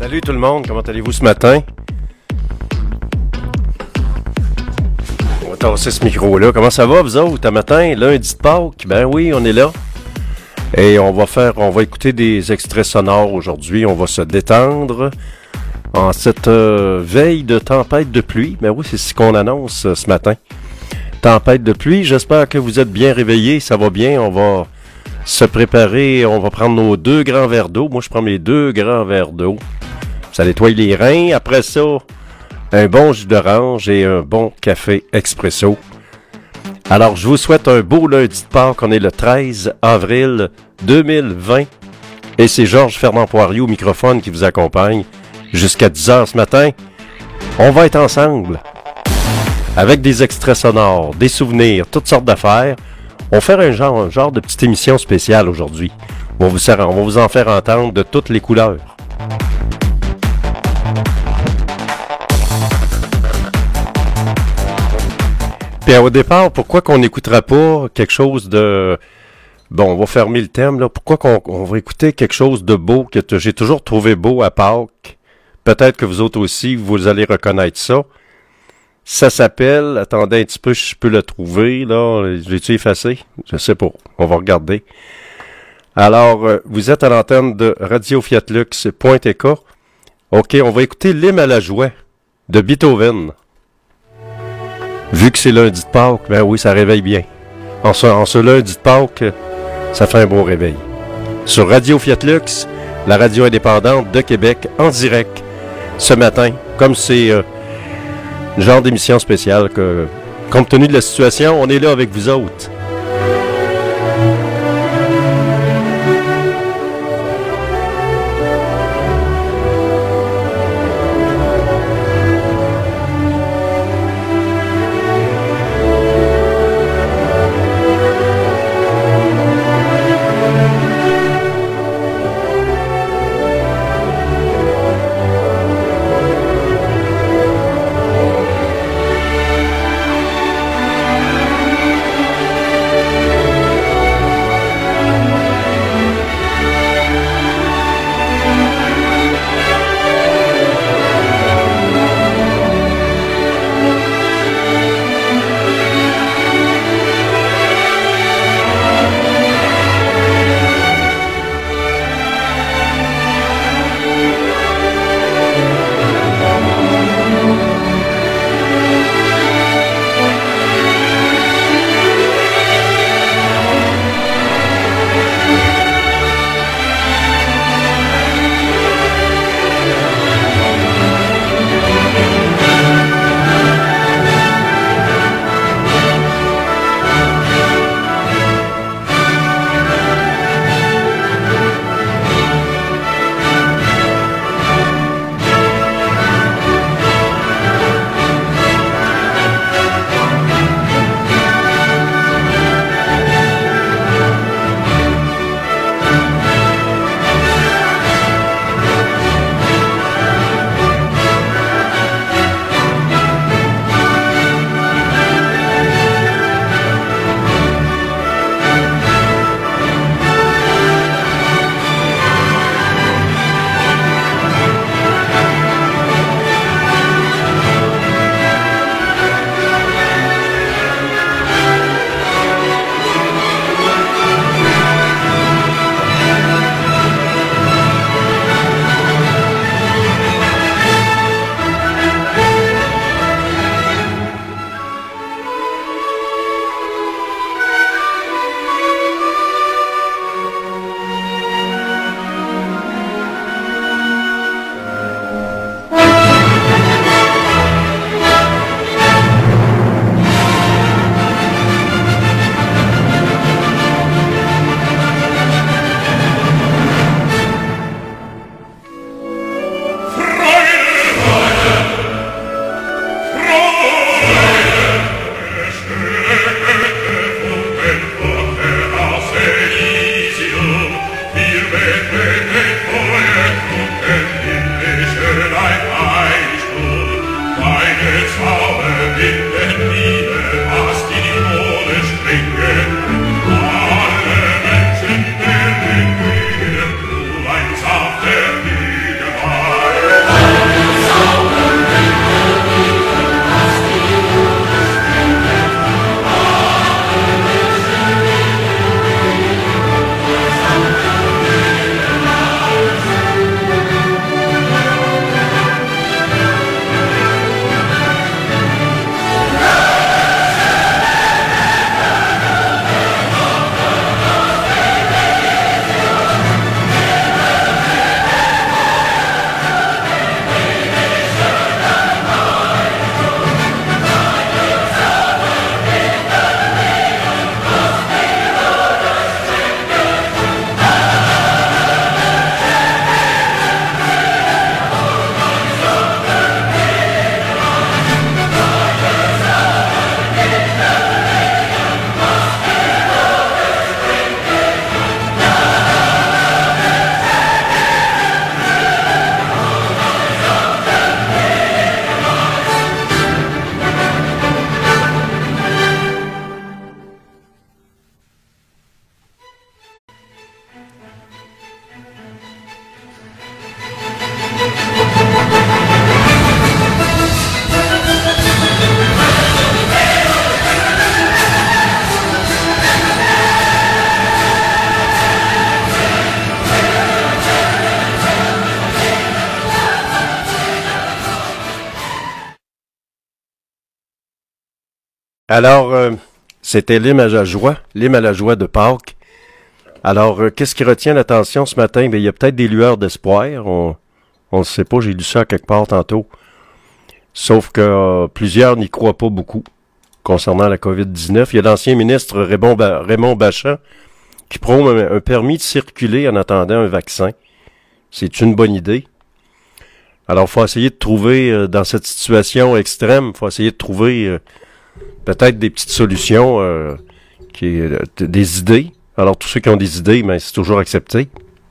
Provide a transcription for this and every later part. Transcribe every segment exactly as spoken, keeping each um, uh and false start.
Salut tout le monde, comment allez-vous ce matin? On va tasser ce micro-là. Comment ça va, vous autres, un matin, lundi de Pâques? Ben oui, on est là. Et on va faire, on va écouter des extraits sonores aujourd'hui. On va se détendre en cette euh, veille de tempête de pluie. Ben oui, c'est ce qu'on annonce euh, ce matin. Tempête de pluie. J'espère que vous êtes bien réveillés. Ça va bien. On va se préparer. On va prendre nos deux grands verres d'eau. Moi, je prends mes deux grands verres d'eau. Ça nettoie les reins. Après ça, un bon jus d'orange et un bon café expresso. Alors, je vous souhaite un beau lundi de Pâques. On est le treize avril deux mille vingt. Et c'est Georges Fernand Poirier au microphone qui vous accompagne jusqu'à dix heures ce matin. On va être ensemble avec des extraits sonores, des souvenirs, toutes sortes d'affaires. On va faire un genre, un genre de petite émission spéciale aujourd'hui. On va vous, on va vous en faire entendre de toutes les couleurs. Puis au départ, pourquoi qu'on n'écoutera pas quelque chose de... Bon, on va fermer le thème, là. Pourquoi qu'on on va écouter quelque chose de beau que t- j'ai toujours trouvé beau à Pâques? Peut-être que vous autres aussi, vous allez reconnaître ça. Ça s'appelle... Attendez un petit peu, je peux le trouver, là. L'ai-tu effacé? Je sais pas. On va regarder. Alors, euh, vous êtes à l'antenne de radio fiat lux point t k. OK, on va écouter l'hymne à la joie de Beethoven. Vu que c'est lundi de Pâques, ben oui, ça réveille bien. En ce, en ce lundi de Pâques, ça fait un beau réveil. Sur Radio Fiat Lux, la radio indépendante de Québec, en direct, ce matin, comme c'est euh, le genre d'émission spéciale que, compte tenu de la situation, on est là avec vous autres. Alors, euh, c'était l'hymne à la joie, l'hymne à la joie de Pâques. Alors, euh, qu'est-ce qui retient l'attention ce matin? Bien, il y a peut-être des lueurs d'espoir. On on ne sait pas, j'ai lu ça quelque part tantôt. Sauf que euh, plusieurs n'y croient pas beaucoup concernant la covid dix-neuf. Il y a l'ancien ministre Raymond, ba- Raymond Bachand qui prône un, un permis de circuler en attendant un vaccin. C'est une bonne idée. Alors, il faut essayer de trouver, euh, dans cette situation extrême, il faut essayer de trouver euh, peut-être des petites solutions, euh, qui, euh, des idées. Alors, tous ceux qui ont des idées, ben, c'est toujours accepté.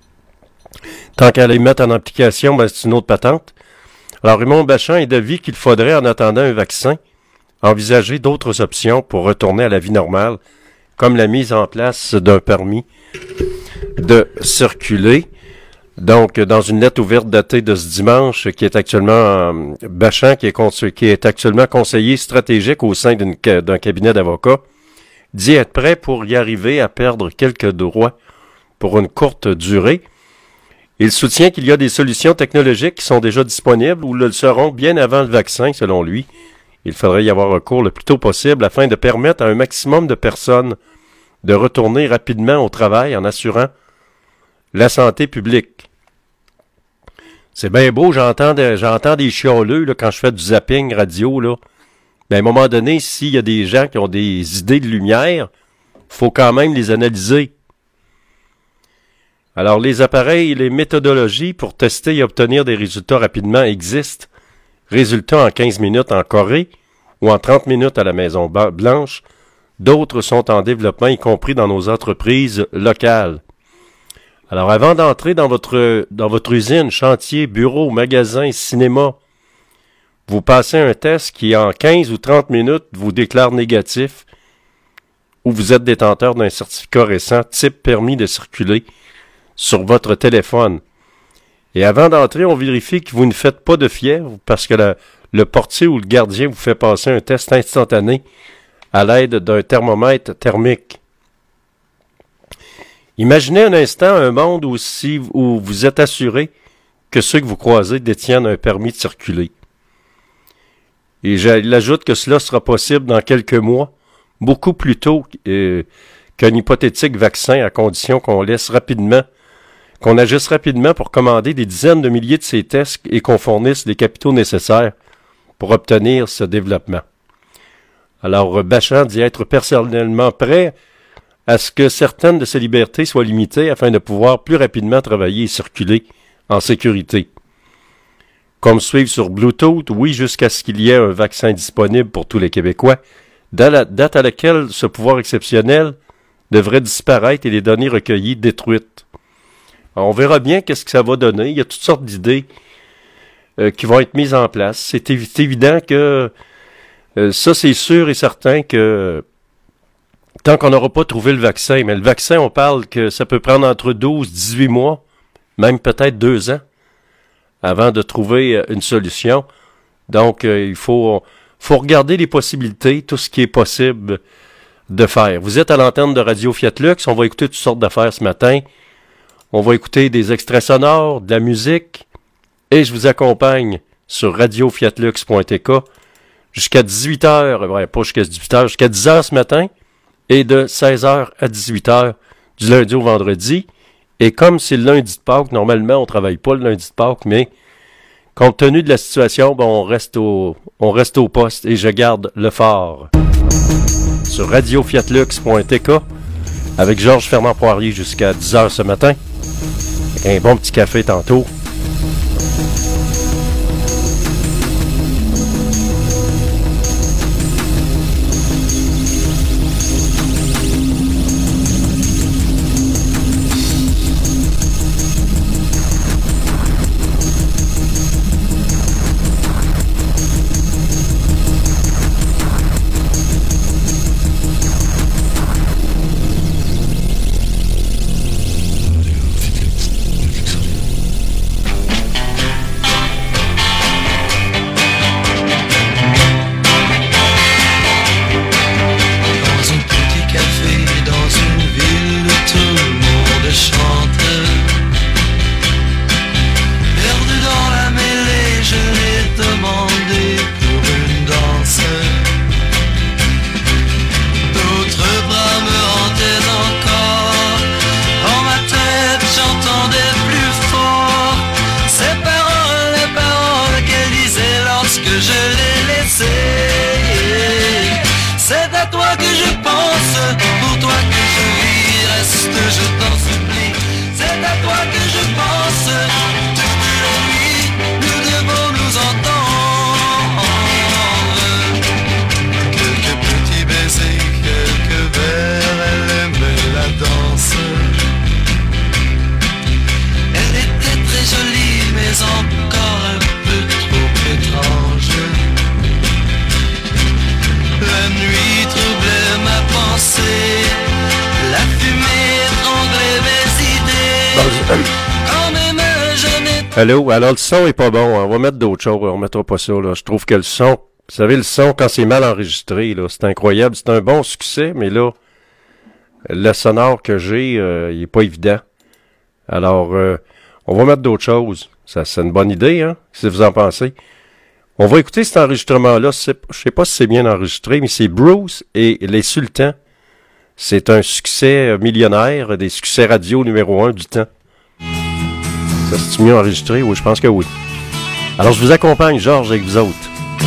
Tant qu'à les mettre en application, ben, c'est une autre patente. Alors, Raymond Bachand est d'avis qu'il faudrait, en attendant un vaccin, envisager d'autres options pour retourner à la vie normale, comme la mise en place d'un permis de circuler. Donc, dans une lettre ouverte datée de ce dimanche, qui est actuellement, euh, Bachand, qui est, cons- qui est actuellement conseiller stratégique au sein d'une ca- d'un cabinet d'avocats, dit être prêt pour y arriver à perdre quelques droits pour une courte durée. Il soutient qu'il y a des solutions technologiques qui sont déjà disponibles ou le seront bien avant le vaccin, selon lui. Il faudrait y avoir recours le plus tôt possible afin de permettre à un maximum de personnes de retourner rapidement au travail en assurant la santé publique. C'est bien beau, j'entends, de- j'entends des chialeux là, quand je fais du zapping radio. Là. Mais à un moment donné, s'il y a des gens qui ont des idées de lumière, faut quand même les analyser. Alors, les appareils et les méthodologies pour tester et obtenir des résultats rapidement existent. Résultats en quinze minutes en Corée ou en trente minutes à la Maison Blanche. D'autres sont en développement, y compris dans nos entreprises locales. Alors, avant d'entrer dans votre, dans votre usine, chantier, bureau, magasin, cinéma, vous passez un test qui, en quinze ou trente minutes, vous déclare négatif ou vous êtes détenteur d'un certificat récent type permis de circuler sur votre téléphone. Et avant d'entrer, on vérifie que vous ne faites pas de fièvre parce que la, le portier ou le gardien vous fait passer un test instantané à l'aide d'un thermomètre thermique. Imaginez un instant un monde où, si, où vous êtes assuré que ceux que vous croisez détiennent un permis de circuler. Et il ajoute que cela sera possible dans quelques mois, beaucoup plus tôt euh, qu'un hypothétique vaccin, à condition qu'on laisse rapidement, qu'on agisse rapidement pour commander des dizaines de milliers de ces tests et qu'on fournisse les capitaux nécessaires pour obtenir ce développement. Alors, Bachand dit être personnellement prêt à ce que certaines de ces libertés soient limitées afin de pouvoir plus rapidement travailler et circuler en sécurité. Comme suivre sur Bluetooth, oui, jusqu'à ce qu'il y ait un vaccin disponible pour tous les Québécois, date à laquelle ce pouvoir exceptionnel devrait disparaître et les données recueillies détruites. Alors, on verra bien qu'est-ce que ça va donner. Il y a toutes sortes d'idées euh, qui vont être mises en place. C'est évi- évident que euh, ça, c'est sûr et certain que tant qu'on n'aura pas trouvé le vaccin, mais le vaccin, on parle que ça peut prendre entre douze et dix-huit mois, même peut-être deux ans, avant de trouver une solution. Donc, euh, il faut, faut regarder les possibilités, tout ce qui est possible de faire. Vous êtes à l'antenne de Radio Fiat Lux, on va écouter toutes sortes d'affaires ce matin. On va écouter des extraits sonores, de la musique, et je vous accompagne sur radio fiat lux point t k jusqu'à dix-huit heures, ouais, pas jusqu'à dix-huit heures, jusqu'à dix heures ce matin, et de seize heures à dix-huit heures du lundi au vendredi. Et comme c'est le lundi de Pâques, normalement on travaille pas le lundi de Pâques, mais compte tenu de la situation, ben, on reste au, on reste au poste et je garde le phare. Sur radio fiat lux point t k avec Georges Fernand Poirier jusqu'à dix heures ce matin. Avec un bon petit café tantôt. Allô? Alors, le son est pas bon. Hein? On va mettre d'autres choses. On mettra pas ça. Là. Je trouve que le son... Vous savez, le son, quand c'est mal enregistré, là, c'est incroyable. C'est un bon succès, mais là, le sonore que j'ai, euh, il est pas évident. Alors, euh, on va mettre d'autres choses. Ça, c'est une bonne idée, hein? Si vous en pensez. On va écouter cet enregistrement-là. C'est, je sais pas si c'est bien enregistré, mais c'est Bruce et les Sultans. C'est un succès millionnaire, des succès radio numéro un du temps. Ça s'est mieux enregistré? Oui, je pense que oui. Alors, je vous accompagne, Georges, avec vous autres.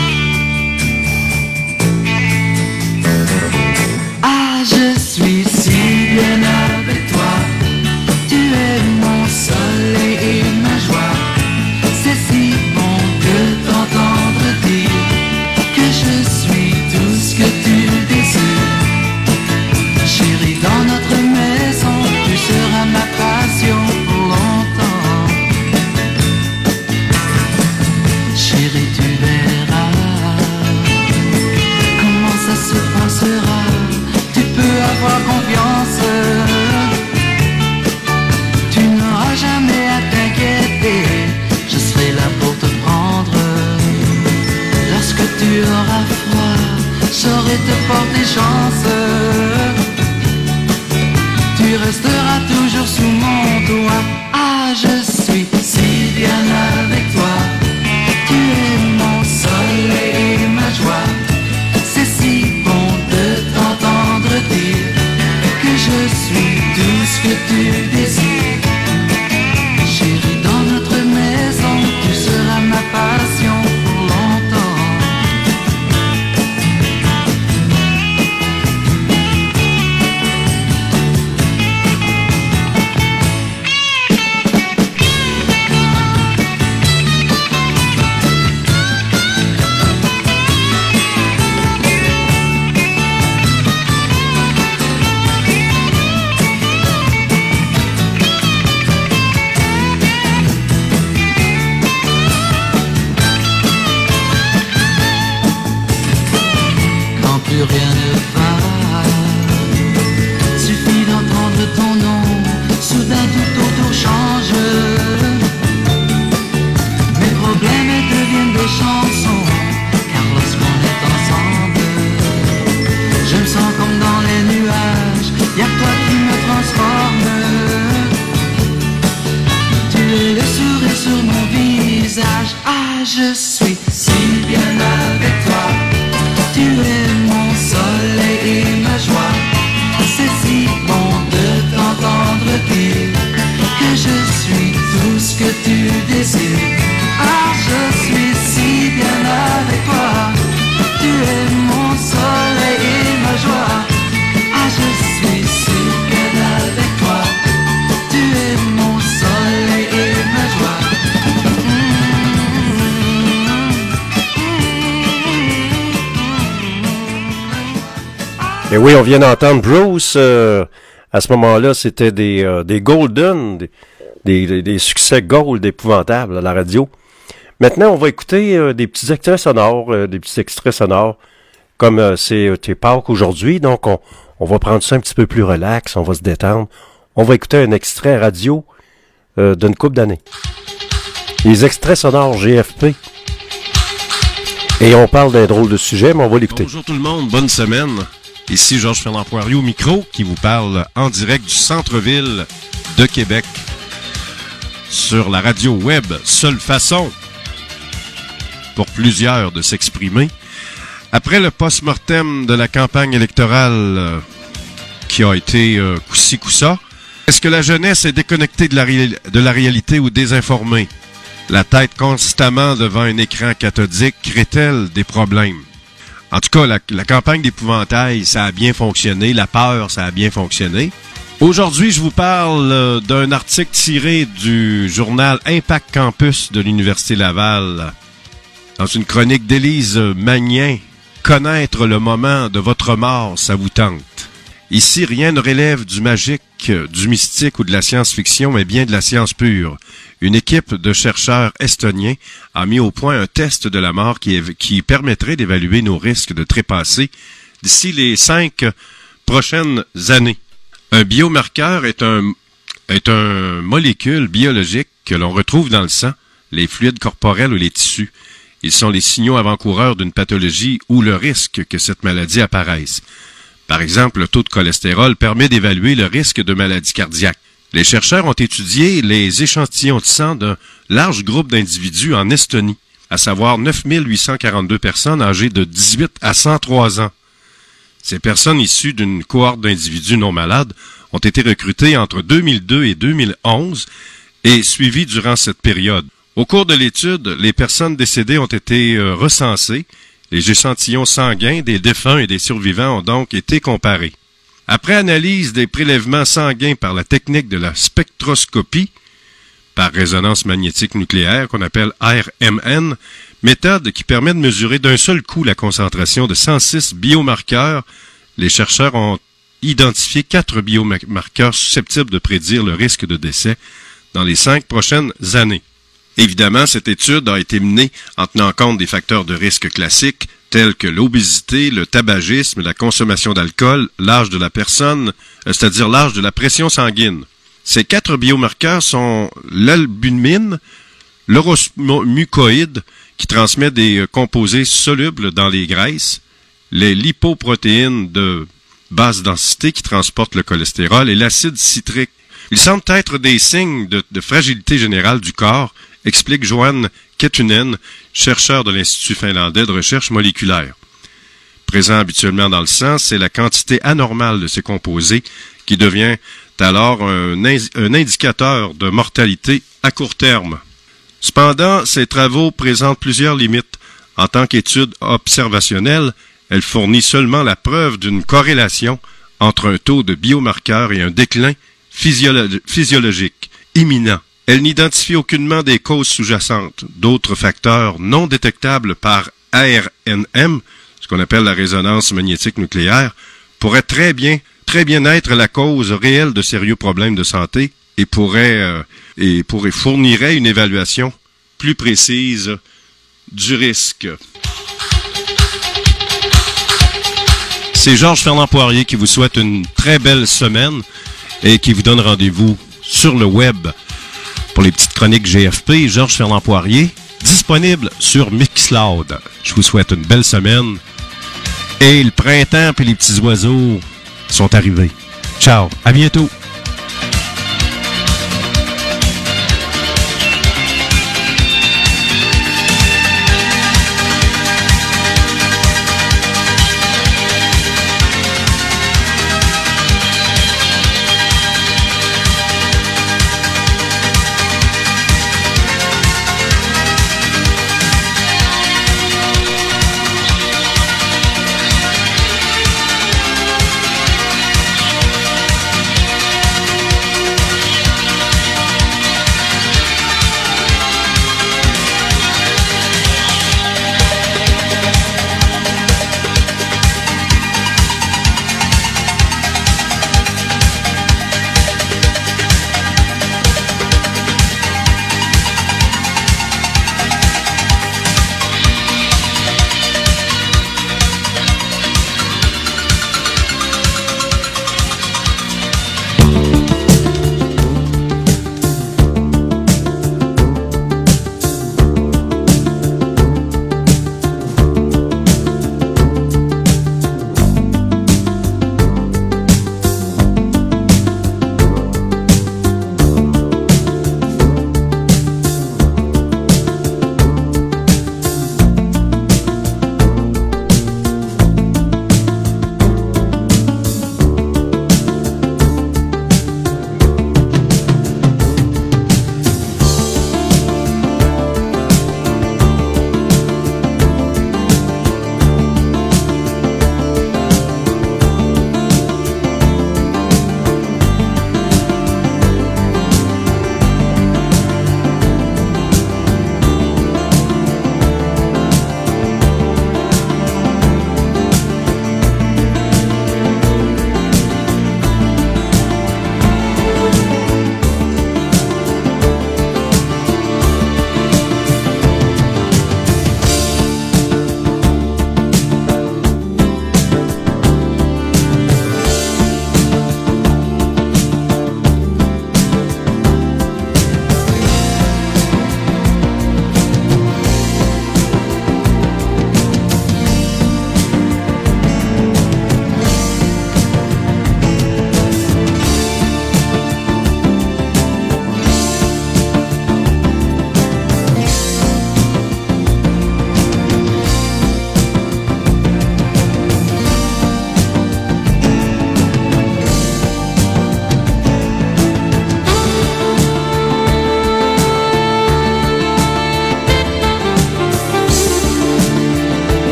Ah, je suis si bien avec toi. Tu es mon soleil et ma joie. C'est si bon de t'entendre dire que je suis tout ce que tu désires. Chérie, dans notre maison, tu seras ma passion pour longtemps. Chérie, tu verras comment ça se passera. Tu peux avoir confiance. Tu n'auras jamais à t'inquiéter. Je serai là pour te prendre. Lorsque tu auras froid, je saurai te porter chance. Tu resteras toujours sous mon toit. Ah, je suis si bien avec toi. Tu es mon soleil et ma joie. C'est si bon de t'entendre dire que je suis tout ce que tu désires. Chérie, dans notre maison, tu seras ma passion pour longtemps. Plus rien ne va, suffit d'entendre ton nom, soudain tout autour change. Mes problèmes deviennent des chansons, car lorsqu'on est ensemble, je me sens comme dans les nuages, y'a que toi qui me transforme. Tu es le sourire sur mon visage, ah je suis si bien avec toi. Tu es mon soleil et ma joie. C'est si bon de t'entendre dire que je suis tout ce que tu désires. Ah, je suis si bien avec toi. Tu es mon soleil et ma joie. Ah, je suis si bien avec toi. Tu es mon soleil et ma joie. Et oui, on vient d'entendre Bruce. Euh, à ce moment-là, c'était des, euh, des Golden, des, des, des succès gold épouvantables à la radio. Maintenant, on va écouter euh, des petits extraits sonores, euh, des petits extraits sonores, comme euh, c'est euh, Pâques aujourd'hui. Donc, on, on va prendre ça un petit peu plus relax, on va se détendre. On va écouter un extrait radio euh, d'une couple d'années. Les extraits sonores G F P. Et on parle d'un drôle de sujet, mais on va l'écouter. Bonjour tout le monde, bonne semaine. Ici Georges-Fernand Poirier au micro qui vous parle en direct du centre-ville de Québec sur la radio web Seule façon pour plusieurs de s'exprimer. Après le post-mortem de la campagne électorale euh, qui a été euh, coup-ci coup-ça, est-ce que la jeunesse est déconnectée de la, ré- de la réalité ou désinformée? La tête constamment devant un écran cathodique crée-t-elle des problèmes? En tout cas, la, la campagne d'épouvantail, ça a bien fonctionné. La peur, ça a bien fonctionné. Aujourd'hui, je vous parle euh, d'un article tiré du journal Impact Campus de l'Université Laval. Dans une chronique d'Élise Magnin, « Connaître le moment de votre mort, ça vous tente ». Ici, rien ne relève du magique, du mystique ou de la science-fiction, mais bien de la science pure. Une équipe de chercheurs estoniens a mis au point un test de la mort qui, est, qui permettrait d'évaluer nos risques de trépasser d'ici les cinq prochaines années. Un biomarqueur est un, est une molécule biologique que l'on retrouve dans le sang, les fluides corporels ou les tissus. Ils sont les signaux avant-coureurs d'une pathologie ou le risque que cette maladie apparaisse. Par exemple, le taux de cholestérol permet d'évaluer le risque de maladie cardiaque. Les chercheurs ont étudié les échantillons de sang d'un large groupe d'individus en Estonie, à savoir neuf mille huit cent quarante-deux personnes âgées de dix-huit à cent trois ans. Ces personnes issues d'une cohorte d'individus non malades ont été recrutées entre deux mille deux et deux mille onze et suivies durant cette période. Au cours de l'étude, les personnes décédées ont été euh, recensées. Les échantillons sanguins des défunts et des survivants ont donc été comparés. Après analyse des prélèvements sanguins par la technique de la spectroscopie, par résonance magnétique nucléaire, qu'on appelle R M N, méthode qui permet de mesurer d'un seul coup la concentration de cent six biomarqueurs, les chercheurs ont identifié quatre biomarqueurs susceptibles de prédire le risque de décès dans les cinq prochaines années. Évidemment, cette étude a été menée en tenant compte des facteurs de risque classiques tels que l'obésité, le tabagisme, la consommation d'alcool, l'âge de la personne, c'est-à-dire l'âge de la pression sanguine. Ces quatre biomarqueurs sont l'albumine, l'oromucoïde, qui transmet des composés solubles dans les graisses, les lipoprotéines de basse densité qui transportent le cholestérol et l'acide citrique. Ils semblent être des signes de, de fragilité générale du corps, explique Johan Kettunen, chercheur de l'Institut finlandais de recherche moléculaire. Présent habituellement dans le sang, c'est la quantité anormale de ces composés qui devient alors un, un indicateur de mortalité à court terme. Cependant, ces travaux présentent plusieurs limites. En tant qu'étude observationnelle, elle fournit seulement la preuve d'une corrélation entre un taux de biomarqueurs et un déclin physiolo- physiologique imminent. Elle n'identifie aucunement des causes sous-jacentes. D'autres facteurs non détectables par A R N M, ce qu'on appelle la résonance magnétique nucléaire, pourraient très bien, très bien être la cause réelle de sérieux problèmes de santé et pourraient, euh, et pourraient fournirait une évaluation plus précise du risque. C'est Georges Fernand Poirier qui vous souhaite une très belle semaine et qui vous donne rendez-vous sur le web pour les petites chroniques G F P. Georges Fernand Poirier, disponible sur Mixcloud. Je vous souhaite une belle semaine. Et le printemps et les petits oiseaux sont arrivés. Ciao, à bientôt.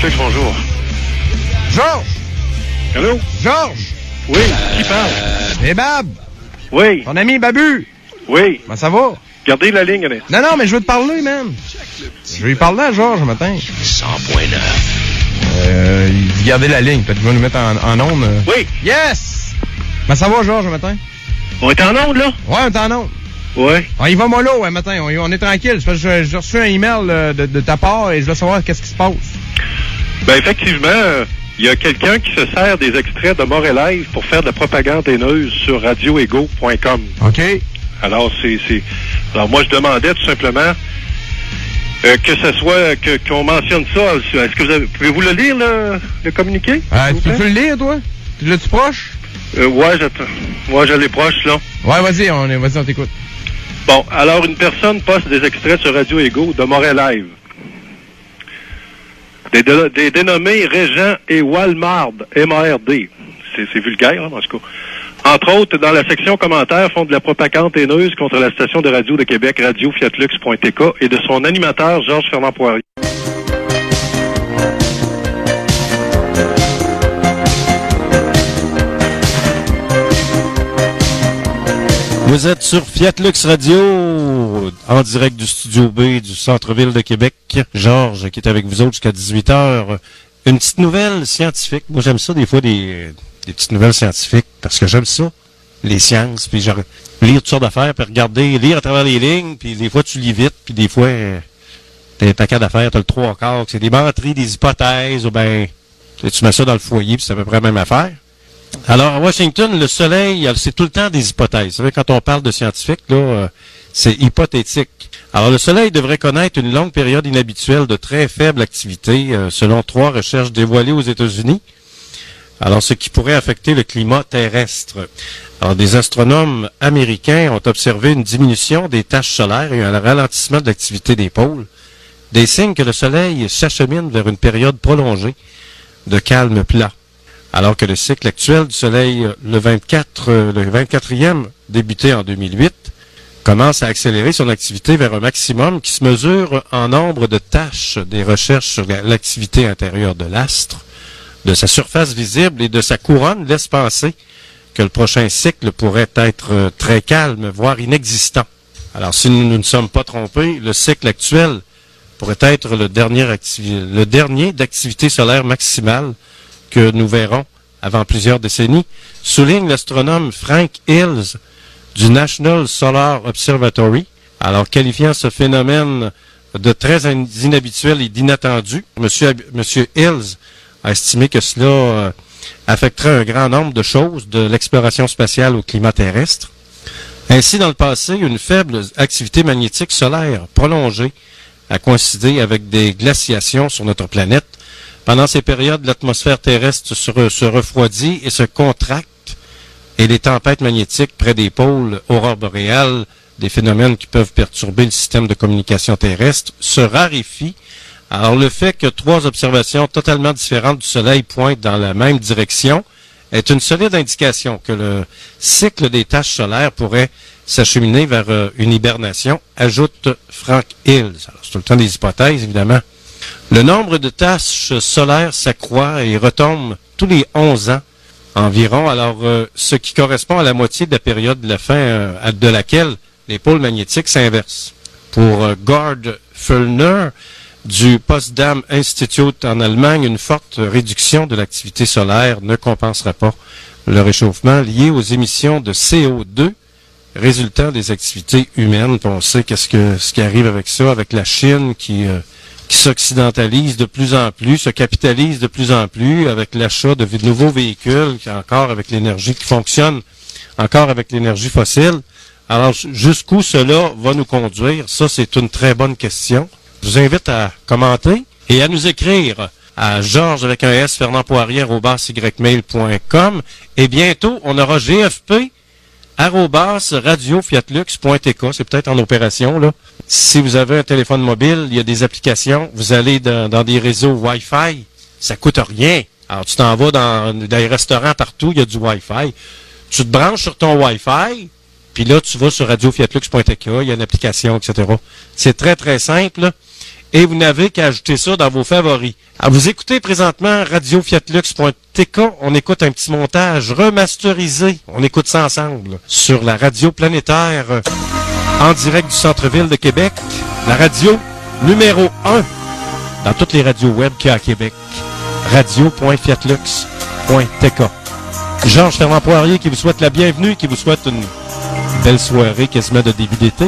Fiatlux, bonjour. Georges! Allô? Georges! Oui, qui parle? C'est Bab! Oui. Ton ami Babu! Oui. Comment ça va? Gardez la ligne, Annette. Non, non, mais je veux te parler, man. Je vais lui parler à Georges ce matin. cent point neuf. Euh, il dit garder la ligne. Peut-être qu'il va nous mettre en, en onde. euh. Oui. Yes! Comment ça va, Georges, ce matin? On est en onde, là? Ouais, on est en onde. Ouais. On y va mollo, ouais, matin. On, y- on est tranquille. C'est parce que j'ai reçu un email euh, de, de ta part et je veux savoir qu'est-ce qui se passe. Ben, effectivement, euh, il y a quelqu'un qui se sert des extraits de Morel Live pour faire de la propagande haineuse sur radio ego point com. OK. Alors, c'est, c'est... Alors, moi, je demandais tout simplement euh, que ce soit... que qu'on mentionne ça. Est-ce que vous avez... Pouvez-vous le lire, le, le communiqué? Euh, s'il vous tu plaît? peux le lire, toi? Tu l'as-tu proche? Euh, ouais, j'attends. Ouais, je l'ai proche, là. Ouais, vas-y, on, est- vas-y, on t'écoute. Bon, alors, une personne poste des extraits sur Radio Ego de Morel Live. Des, de- des dénommés Régent et Walmart, M A R D. C'est, c'est vulgaire, hein, en tout cas. Entre autres, dans la section commentaires, font de la propagande haineuse contre la station de radio de Québec, radio fiatlux point t k, et de son animateur, Georges Fernand Poirier. Vous êtes sur Fiatlux Radio, en direct du Studio B du centre-ville de Québec. Georges qui est avec vous autres jusqu'à dix-huit heures. Une petite nouvelle scientifique. Moi, j'aime ça des fois, des, des petites nouvelles scientifiques, parce que j'aime ça, les sciences, puis genre, lire toutes sortes d'affaires, puis regarder, lire à travers les lignes, puis des fois, tu lis vite, puis des fois, euh, t'as un paquet d'affaires, t'as le trois quarts, c'est des menteries, des hypothèses, ou ben, tu mets ça dans le foyer, puis c'est à peu près la même affaire. Alors, à Washington, le soleil, c'est tout le temps des hypothèses. Vous savez, quand on parle de scientifiques, là, euh, c'est hypothétique. Alors, le soleil devrait connaître une longue période inhabituelle de très faible activité, euh, selon trois recherches dévoilées aux États-Unis. Alors, ce qui pourrait affecter le climat terrestre. Alors, des astronomes américains ont observé une diminution des taches solaires et un ralentissement de l'activité des pôles. Des signes que le soleil s'achemine vers une période prolongée de calme plat. Alors que le cycle actuel du Soleil, le vingt-quatre, le vingt-quatrième, débuté en deux mille huit, commence à accélérer son activité vers un maximum qui se mesure en nombre de tâches des recherches sur l'activité intérieure de l'astre, de sa surface visible et de sa couronne laisse penser que le prochain cycle pourrait être très calme, voire inexistant. Alors, si nous ne nous sommes pas trompés, le cycle actuel pourrait être le dernier, activi- le dernier d'activité solaire maximale que nous verrons avant plusieurs décennies, souligne l'astronome Frank Hills du National Solar Observatory, alors qualifiant ce phénomène de très in- inhabituel et d'inattendu. Monsieur, Monsieur Hills a estimé que cela euh, affecterait un grand nombre de choses, de l'exploration spatiale au climat terrestre. Ainsi, dans le passé, une faible activité magnétique solaire prolongée a coïncidé avec des glaciations sur notre planète. Pendant ces périodes, l'atmosphère terrestre se, re, se refroidit et se contracte, et les tempêtes magnétiques près des pôles, aurores boréales, des phénomènes qui peuvent perturber le système de communication terrestre, se raréfient. Alors, le fait que trois observations totalement différentes du Soleil pointent dans la même direction est une solide indication que le cycle des taches solaires pourrait s'acheminer vers euh, une hibernation, ajoute Frank Hills. Alors, c'est tout le temps des hypothèses, évidemment. Le nombre de taches solaires s'accroît et retombe tous les onze ans environ, alors euh, ce qui correspond à la moitié de la période de la fin euh, de laquelle les pôles magnétiques s'inversent. Pour euh, Gord Füllner du Potsdam Institute en Allemagne, une forte réduction de l'activité solaire ne compensera pas le réchauffement lié aux émissions de C O deux résultant des activités humaines. Puis on sait qu'est-ce que ce qui arrive avec ça, avec la Chine qui euh, qui s'occidentalise de plus en plus, se capitalise de plus en plus avec l'achat de nouveaux véhicules, encore avec l'énergie qui fonctionne, encore avec l'énergie fossile. Alors, jusqu'où cela va nous conduire? Ça, c'est une très bonne question. Je vous invite à commenter et à nous écrire à Georges avec un S, Fernand Poirier, arobase ymail point com. Et bientôt, on aura G F P, arobase radio fiatlux point t k. C'est peut-être en opération, là. Si vous avez un téléphone mobile, il y a des applications. Vous allez dans, dans des réseaux Wi-Fi. Ça coûte rien. Alors, tu t'en vas dans, dans les restaurants partout, il y a du Wi-Fi. Tu te branches sur ton Wi-Fi, puis là, tu vas sur radio fiatlux point t k, il y a une application, et cetera. C'est très, très simple. et vous n'avez qu'à ajouter ça dans vos favoris. Alors, vous écoutez présentement radio fiat lux point t k. On écoute un petit montage remasterisé. On écoute ça ensemble sur la radio planétaire euh, en direct du centre-ville de Québec. La radio numéro un dans toutes les radios web qu'il y a à Québec. radio point fiat lux point t k. Georges Fernand Poirier qui vous souhaite la bienvenue, qui vous souhaite une belle soirée quasiment de début d'été.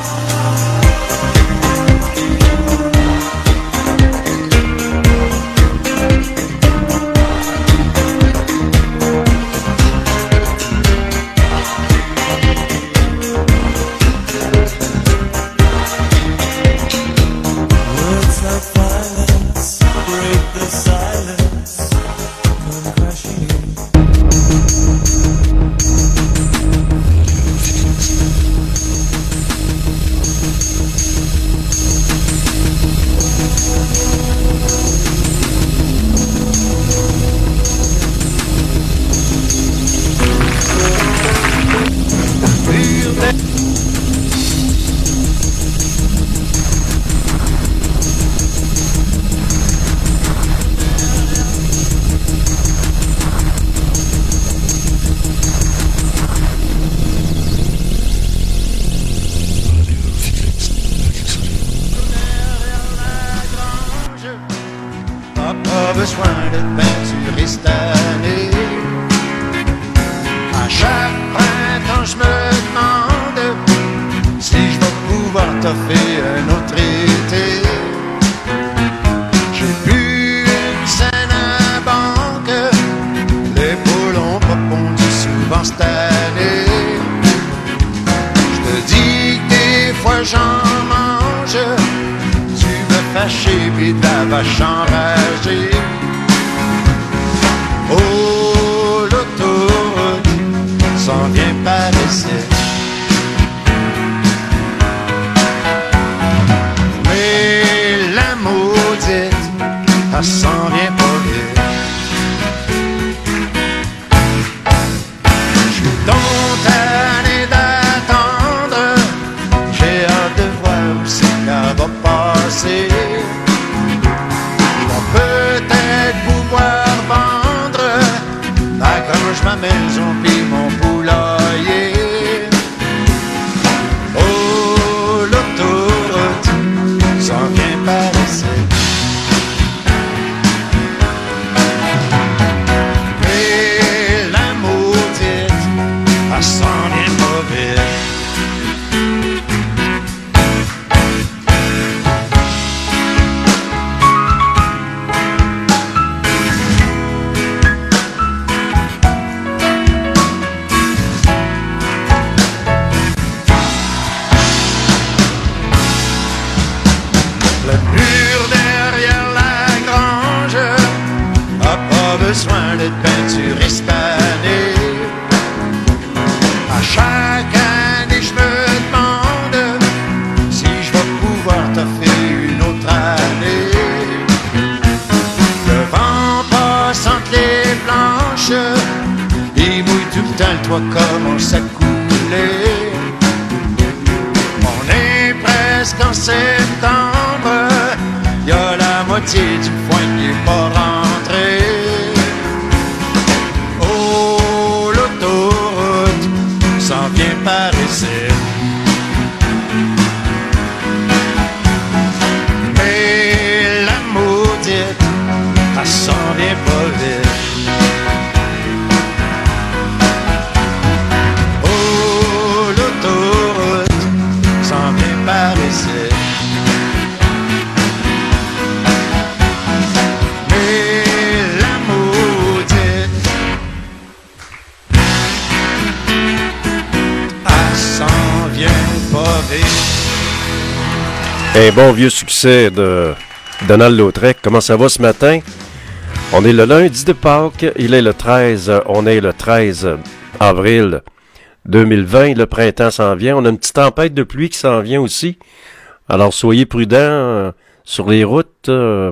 Un bon vieux succès de Donald Lautrec. Comment ça va ce matin? On est le lundi de Pâques. Il est le treize. On est le treize avril deux mille vingt. Le printemps s'en vient. On a une petite tempête de pluie qui s'en vient aussi. Alors soyez prudents euh, sur les routes. Euh,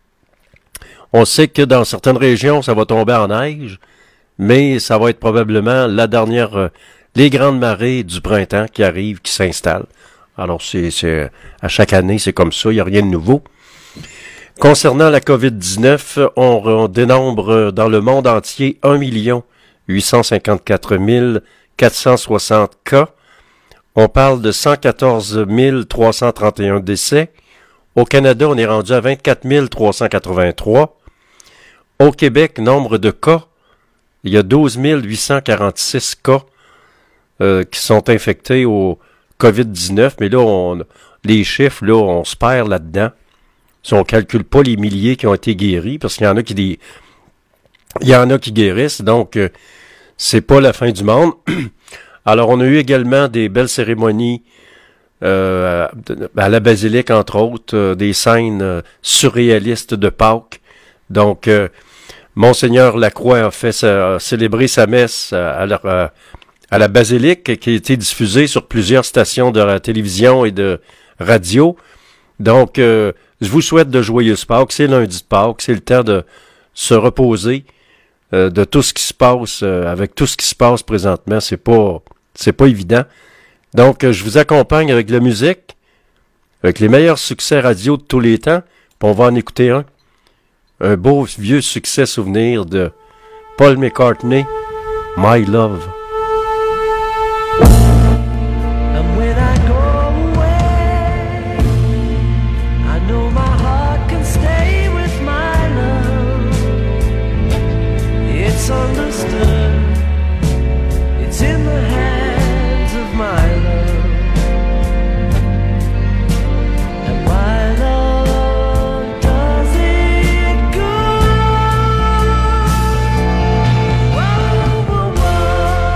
on sait que dans certaines régions, ça va tomber en neige. Mais ça va être probablement la dernière... Euh, les grandes marées du printemps qui arrivent, qui s'installent. Alors, c'est, c'est à chaque année, c'est comme ça, il n'y a rien de nouveau. Concernant la covid dix-neuf, on, on dénombre dans le monde entier un million huit cent cinquante-quatre mille quatre cent soixante cas. On parle de cent quatorze mille trois cent trente et un décès. Au Canada, on est rendu à vingt-quatre mille trois cent quatre-vingt-trois. Au Québec, nombre de cas, il y a douze mille huit cent quarante-six cas euh, qui sont infectés au covid dix-neuf. Mais là, on, les chiffres, là, on se perd là-dedans. Si on ne calcule pas les milliers qui ont été guéris, parce qu'il y en a qui des, il y en a qui guérissent, donc euh, c'est pas la fin du monde. Alors, on a eu également des belles cérémonies euh, à la basilique, entre autres, euh, des scènes euh, surréalistes de Pâques. Donc, euh, Monseigneur Lacroix a fait sa, a célébré sa messe à, à, la, à la basilique, qui a été diffusée sur plusieurs stations de la télévision et de radio. Donc, euh, je vous souhaite de joyeuses Pâques. C'est lundi de Pâques. C'est le temps de se reposer euh, de tout ce qui se passe, euh, avec tout ce qui se passe présentement. C'est pas, c'est pas évident. Donc, euh, je vous accompagne avec la musique, avec les meilleurs succès radio de tous les temps. Puis on va en écouter un. Un beau vieux succès souvenir de Paul McCartney, My Love. Whoa, whoa, whoa.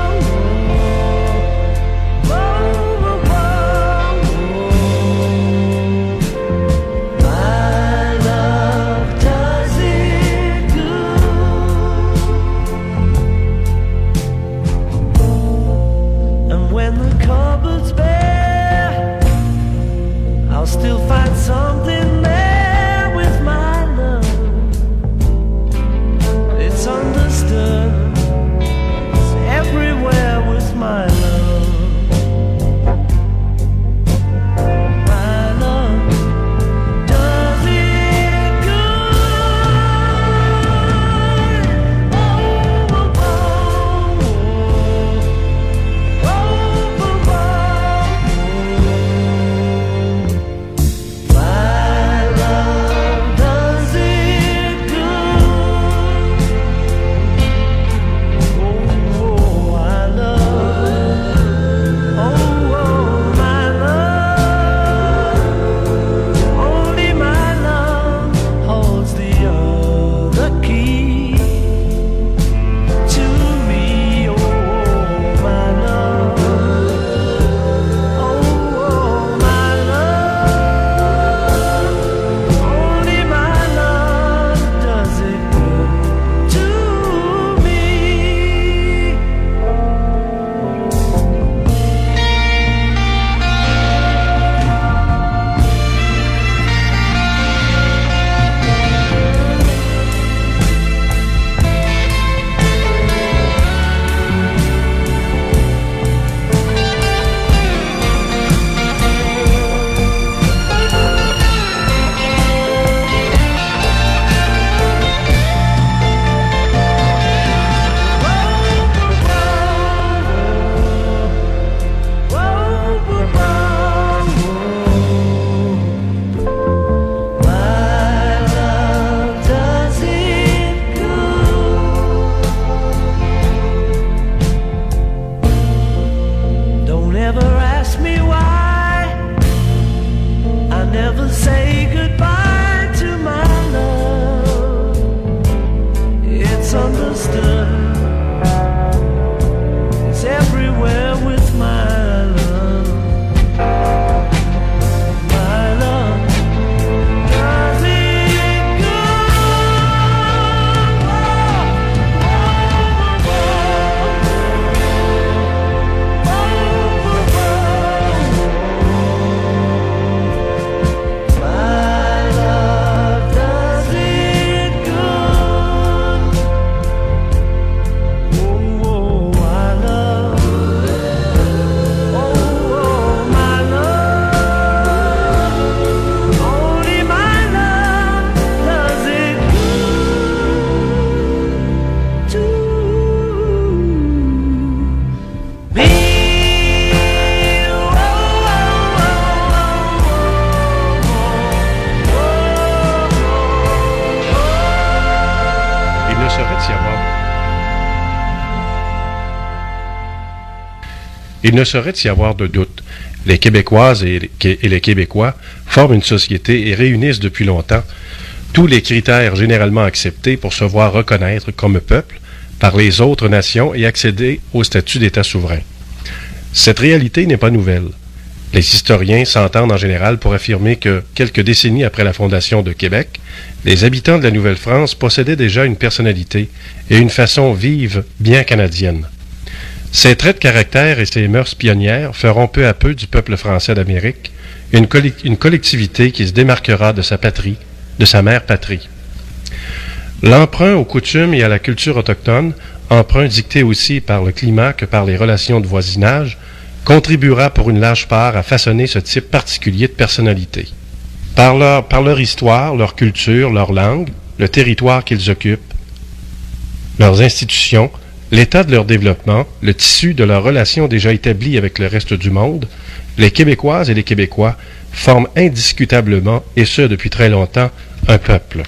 Il ne saurait y avoir de doute. Les Québécoises et les Québécois forment une société et réunissent depuis longtemps tous les critères généralement acceptés pour se voir reconnaître comme peuple par les autres nations et accéder au statut d'État souverain. Cette réalité n'est pas nouvelle. Les historiens s'entendent en général pour affirmer que, quelques décennies après la fondation de Québec, les habitants de la Nouvelle-France possédaient déjà une personnalité et une façon vive bien canadienne. Ces traits de caractère et ces mœurs pionnières feront peu à peu du peuple français d'Amérique une, coll- une collectivité qui se démarquera de sa patrie, de sa mère patrie. L'emprunt aux coutumes et à la culture autochtone, emprunt dicté aussi par le climat que par les relations de voisinage, contribuera pour une large part à façonner ce type particulier de personnalité. Par leur, par leur histoire, leur culture, leur langue, le territoire qu'ils occupent, leurs institutions, l'état de leur développement, le tissu de leurs relations déjà établies avec le reste du monde, les Québécoises et les Québécois forment indiscutablement, et ce depuis très longtemps, un peuple.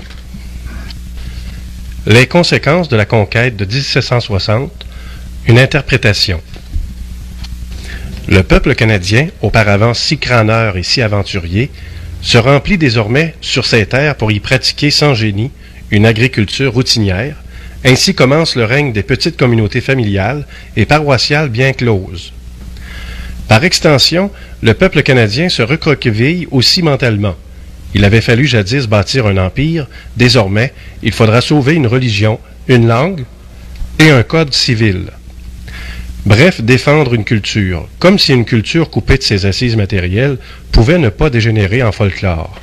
Les conséquences de la conquête de dix-sept cent soixante, une interprétation. Le peuple canadien, auparavant si crâneur et si aventurier, se remplit désormais sur ses terres pour y pratiquer sans génie une agriculture routinière. Ainsi commence le règne des petites communautés familiales et paroissiales bien closes. Par extension, le peuple canadien se recroqueville aussi mentalement. Il avait fallu jadis bâtir un empire, désormais, il faudra sauver une religion, une langue et un code civil. Bref, défendre une culture, comme si une culture coupée de ses assises matérielles pouvait ne pas dégénérer en folklore.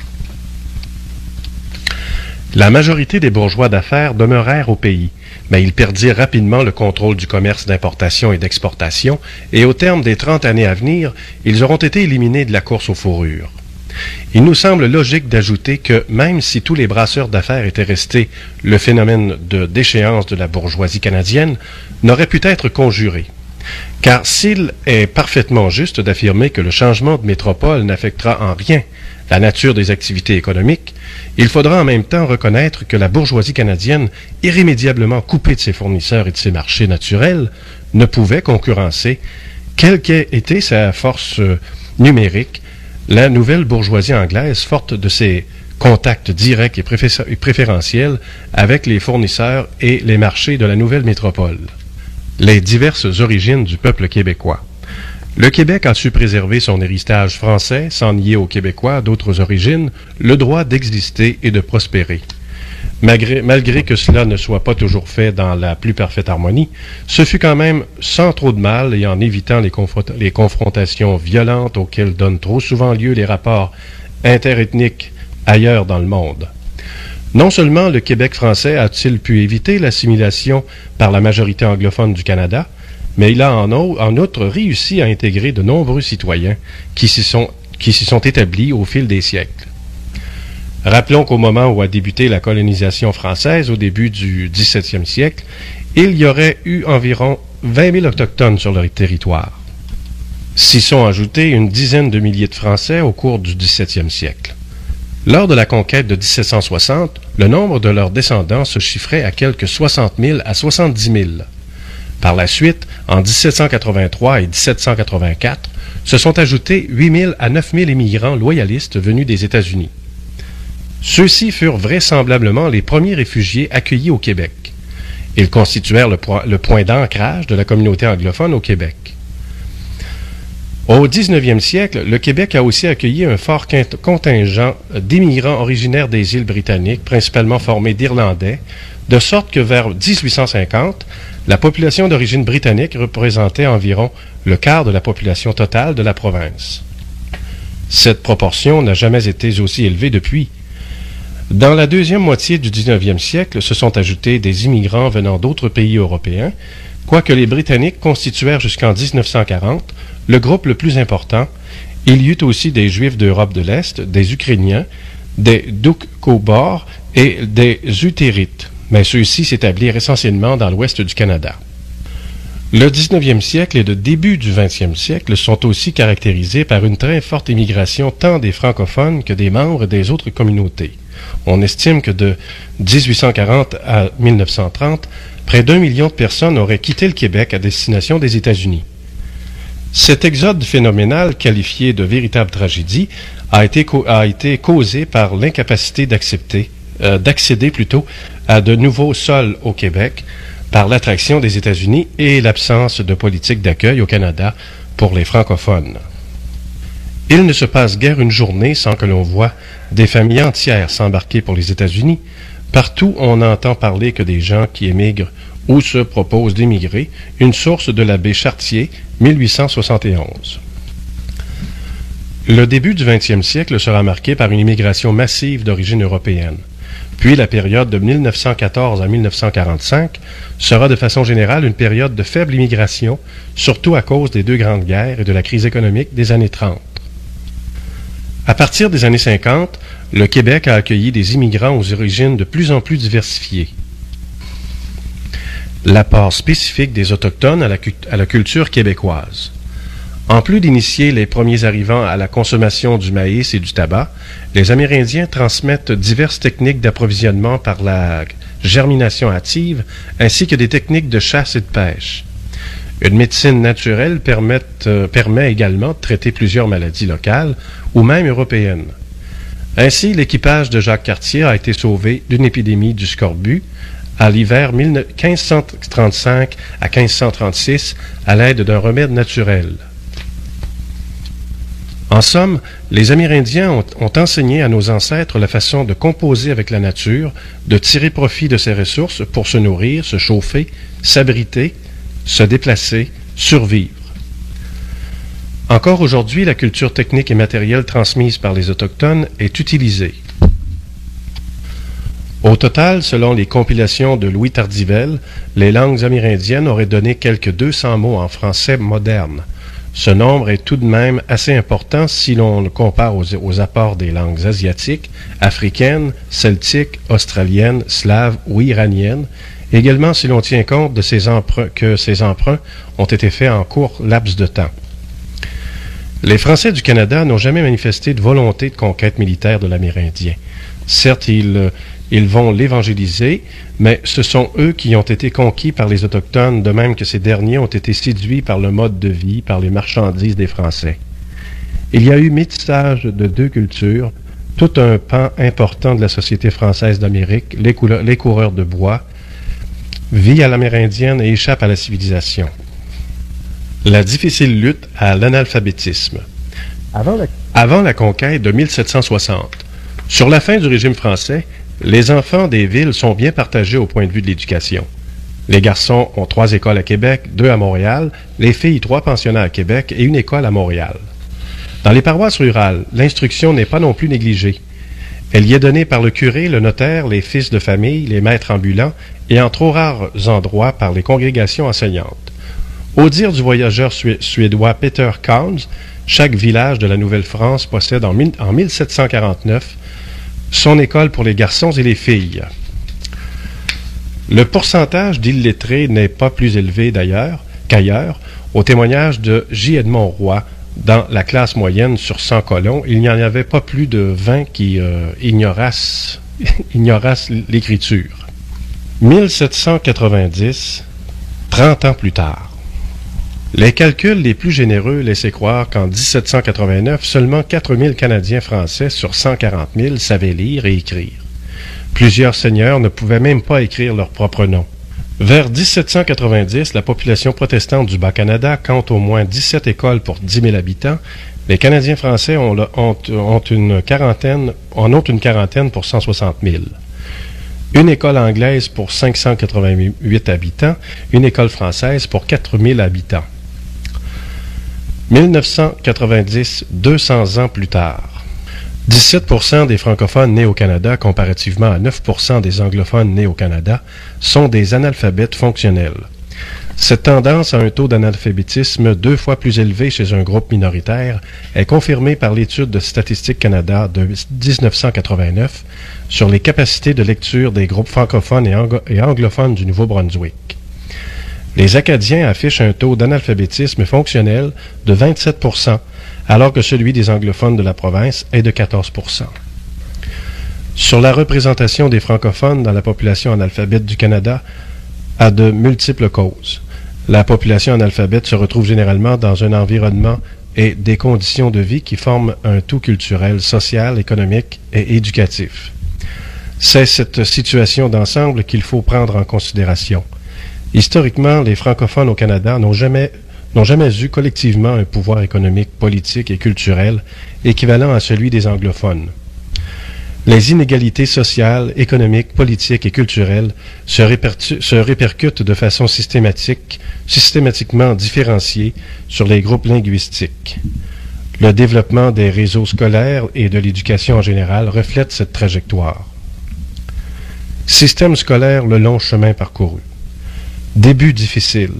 La majorité des bourgeois d'affaires demeurèrent au pays, mais ils perdirent rapidement le contrôle du commerce d'importation et d'exportation, et au terme des trente années à venir, ils auront été éliminés de la course aux fourrures. Il nous semble logique d'ajouter que, même si tous les brasseurs d'affaires étaient restés, le phénomène de déchéance de la bourgeoisie canadienne n'aurait pu être conjuré. Car s'il est parfaitement juste d'affirmer que le changement de métropole n'affectera en rien la nature des activités économiques, il faudra en même temps reconnaître que la bourgeoisie canadienne, irrémédiablement coupée de ses fournisseurs et de ses marchés naturels, ne pouvait concurrencer, quelle qu'ait été sa force euh, numérique, la nouvelle bourgeoisie anglaise, forte de ses contacts directs et, préfé- et préférentiels avec les fournisseurs et les marchés de la nouvelle métropole. Les diverses origines du peuple québécois. Le Québec a su préserver son héritage français sans nier aux Québécois d'autres origines le droit d'exister et de prospérer. Malgré, malgré que cela ne soit pas toujours fait dans la plus parfaite harmonie, ce fut quand même sans trop de mal et en évitant les, confront- les confrontations violentes auxquelles donnent trop souvent lieu les rapports interethniques ailleurs dans le monde. Non seulement le Québec français a-t-il pu éviter l'assimilation par la majorité anglophone du Canada, mais il a en, en outre réussi à intégrer de nombreux citoyens qui s'y sont, qui s'y sont établis au fil des siècles. Rappelons qu'au moment où a débuté la colonisation française, au début du dix-septième siècle, il y aurait eu environ vingt mille autochtones sur leur territoire. S'y sont ajoutés une dizaine de milliers de Français au cours du dix-septième siècle. Lors de la conquête de dix-sept cent soixante, le nombre de leurs descendants se chiffrait à quelque soixante mille à soixante-dix mille. Par la suite, en dix-sept cent quatre-vingt-trois et dix-sept cent quatre-vingt-quatre, se sont ajoutés huit mille à neuf mille immigrants loyalistes venus des États-Unis. Ceux-ci furent vraisemblablement les premiers réfugiés accueillis au Québec. Ils constituèrent le, po- le point d'ancrage de la communauté anglophone au Québec. Au dix-neuvième siècle, le Québec a aussi accueilli un fort contingent d'immigrants originaires des îles britanniques, principalement formés d'Irlandais, de sorte que vers dix-huit cent cinquante, la population d'origine britannique représentait environ le quart de la population totale de la province. Cette proportion n'a jamais été aussi élevée depuis. Dans la deuxième moitié du dix-neuvième siècle, se sont ajoutés des immigrants venant d'autres pays européens, quoique les Britanniques constituèrent jusqu'en dix-neuf cent quarante le groupe le plus important. Il y eut aussi des Juifs d'Europe de l'Est, des Ukrainiens, des Doukhobors et des Utérites, mais ceux-ci s'établirent essentiellement dans l'ouest du Canada. Le dix-neuvième siècle et le début du vingtième siècle sont aussi caractérisés par une très forte immigration tant des francophones que des membres des autres communautés. On estime que de dix-huit cent quarante à mille neuf cent trente, près d'un million de personnes auraient quitté le Québec à destination des États-Unis. Cet exode phénoménal, qualifié de véritable tragédie, a été, co- a été causé par l'incapacité d'accepter, euh, d'accéder plutôt à de nouveaux sols au Québec, par l'attraction des États-Unis et l'absence de politique d'accueil au Canada pour les francophones. Il ne se passe guère une journée sans que l'on voie des familles entières s'embarquer pour les États-Unis. Partout, on n'entend parler que des gens qui émigrent ou se proposent d'émigrer, une source de l'abbé Chartier, mille huit cent soixante et onze. Le début du vingtième siècle sera marqué par une immigration massive d'origine européenne. Puis la période de mille neuf cent quatorze à mille neuf cent quarante-cinq sera de façon générale une période de faible immigration, surtout à cause des deux grandes guerres et de la crise économique des années trente. À partir des années cinquante, le Québec a accueilli des immigrants aux origines de plus en plus diversifiées. L'apport spécifique des Autochtones à la, cu- à la culture québécoise. En plus d'initier les premiers arrivants à la consommation du maïs et du tabac, les Amérindiens transmettent diverses techniques d'approvisionnement par la germination hâtive, ainsi que des techniques de chasse et de pêche. Une médecine naturelle permet, euh, permet également de traiter plusieurs maladies locales ou même européennes. Ainsi, l'équipage de Jacques Cartier a été sauvé d'une épidémie du scorbut à l'hiver quinze cent trente-cinq à quinze cent trente-six à l'aide d'un remède naturel. En somme, les Amérindiens ont, ont enseigné à nos ancêtres la façon de composer avec la nature, de tirer profit de ses ressources pour se nourrir, se chauffer, s'abriter, se déplacer, survivre. Encore aujourd'hui, la culture technique et matérielle transmise par les Autochtones est utilisée. Au total, selon les compilations de Louis Tardivelle, les langues amérindiennes auraient donné quelques deux cents mots en français moderne. Ce nombre est tout de même assez important si l'on le compare aux, aux apports des langues asiatiques, africaines, celtiques, australiennes, slaves ou iraniennes, également si l'on tient compte de ces emprunts, que ces emprunts ont été faits en court laps de temps. Les Français du Canada n'ont jamais manifesté de volonté de conquête militaire de l'Amérindien. Certes, ils, ils vont l'évangéliser, mais ce sont eux qui ont été conquis par les Autochtones, de même que ces derniers ont été séduits par le mode de vie, par les marchandises des Français. Il y a eu métissage de deux cultures, tout un pan important de la société française d'Amérique, les, couleurs, les coureurs de bois, vit à l'amérindienne et échappe à la civilisation. La difficile lutte à l'analphabétisme. Avant la, Avant la conquête de mille sept cent soixante, sur la fin du régime français, les enfants des villes sont bien partagés au point de vue de l'éducation. Les garçons ont trois écoles à Québec, deux à Montréal, les filles trois pensionnats à Québec et une école à Montréal. Dans les paroisses rurales, l'instruction n'est pas non plus négligée. Elle y est donnée par le curé, le notaire, les fils de famille, les maîtres ambulants et en trop rares endroits par les congrégations enseignantes. Au dire du voyageur suédois Peter Kahns, chaque village de la Nouvelle-France possède en, en mille sept cent quarante-neuf son école pour les garçons et les filles. Le pourcentage d'illettrés n'est pas plus élevé d'ailleurs qu'ailleurs. Au témoignage de J. Edmond Roy, dans la classe moyenne sur cent colons, il n'y en avait pas plus de vingt qui euh, ignorassent, ignorassent l'écriture. mille sept cent quatre-vingt-dix, trente ans plus tard. Les calculs les plus généreux laissaient croire qu'en dix-sept cent quatre-vingt-neuf, seulement quatre mille Canadiens français sur cent quarante mille savaient lire et écrire. Plusieurs seigneurs ne pouvaient même pas écrire leur propre nom. Vers dix-sept cent quatre-vingt-dix, la population protestante du Bas-Canada compte au moins dix-sept écoles pour dix mille habitants. Les Canadiens français ont, le, ont, ont une quarantaine, en ont une quarantaine pour cent soixante mille. Une école anglaise pour cinq cent quatre-vingt-huit habitants, une école française pour quatre mille habitants. mille neuf cent quatre-vingt-dix, deux cents ans plus tard. dix-sept pour cent des francophones nés au Canada, comparativement à neuf pour cent des anglophones nés au Canada, sont des analphabètes fonctionnels. Cette tendance à un taux d'analphabétisme deux fois plus élevé chez un groupe minoritaire est confirmée par l'étude de Statistique Canada de dix-neuf cent quatre-vingt-neuf sur les capacités de lecture des groupes francophones et, anglo- et anglophones du Nouveau-Brunswick. Les Acadiens affichent un taux d'analphabétisme fonctionnel de vingt-sept pour cent, alors que celui des anglophones de la province est de quatorze pour cent. Sur la représentation des francophones dans la population analphabète du Canada a de multiples causes. La population analphabète se retrouve généralement dans un environnement et des conditions de vie qui forment un tout culturel, social, économique et éducatif. C'est cette situation d'ensemble qu'il faut prendre en considération. Historiquement, les francophones au Canada n'ont jamais, n'ont jamais eu collectivement un pouvoir économique, politique et culturel équivalent à celui des anglophones. Les inégalités sociales, économiques, politiques et culturelles se, répertu- se répercutent de façon systématique, systématiquement différenciée sur les groupes linguistiques. Le développement des réseaux scolaires et de l'éducation en général reflète cette trajectoire. Système scolaire, le long chemin parcouru. Début difficile.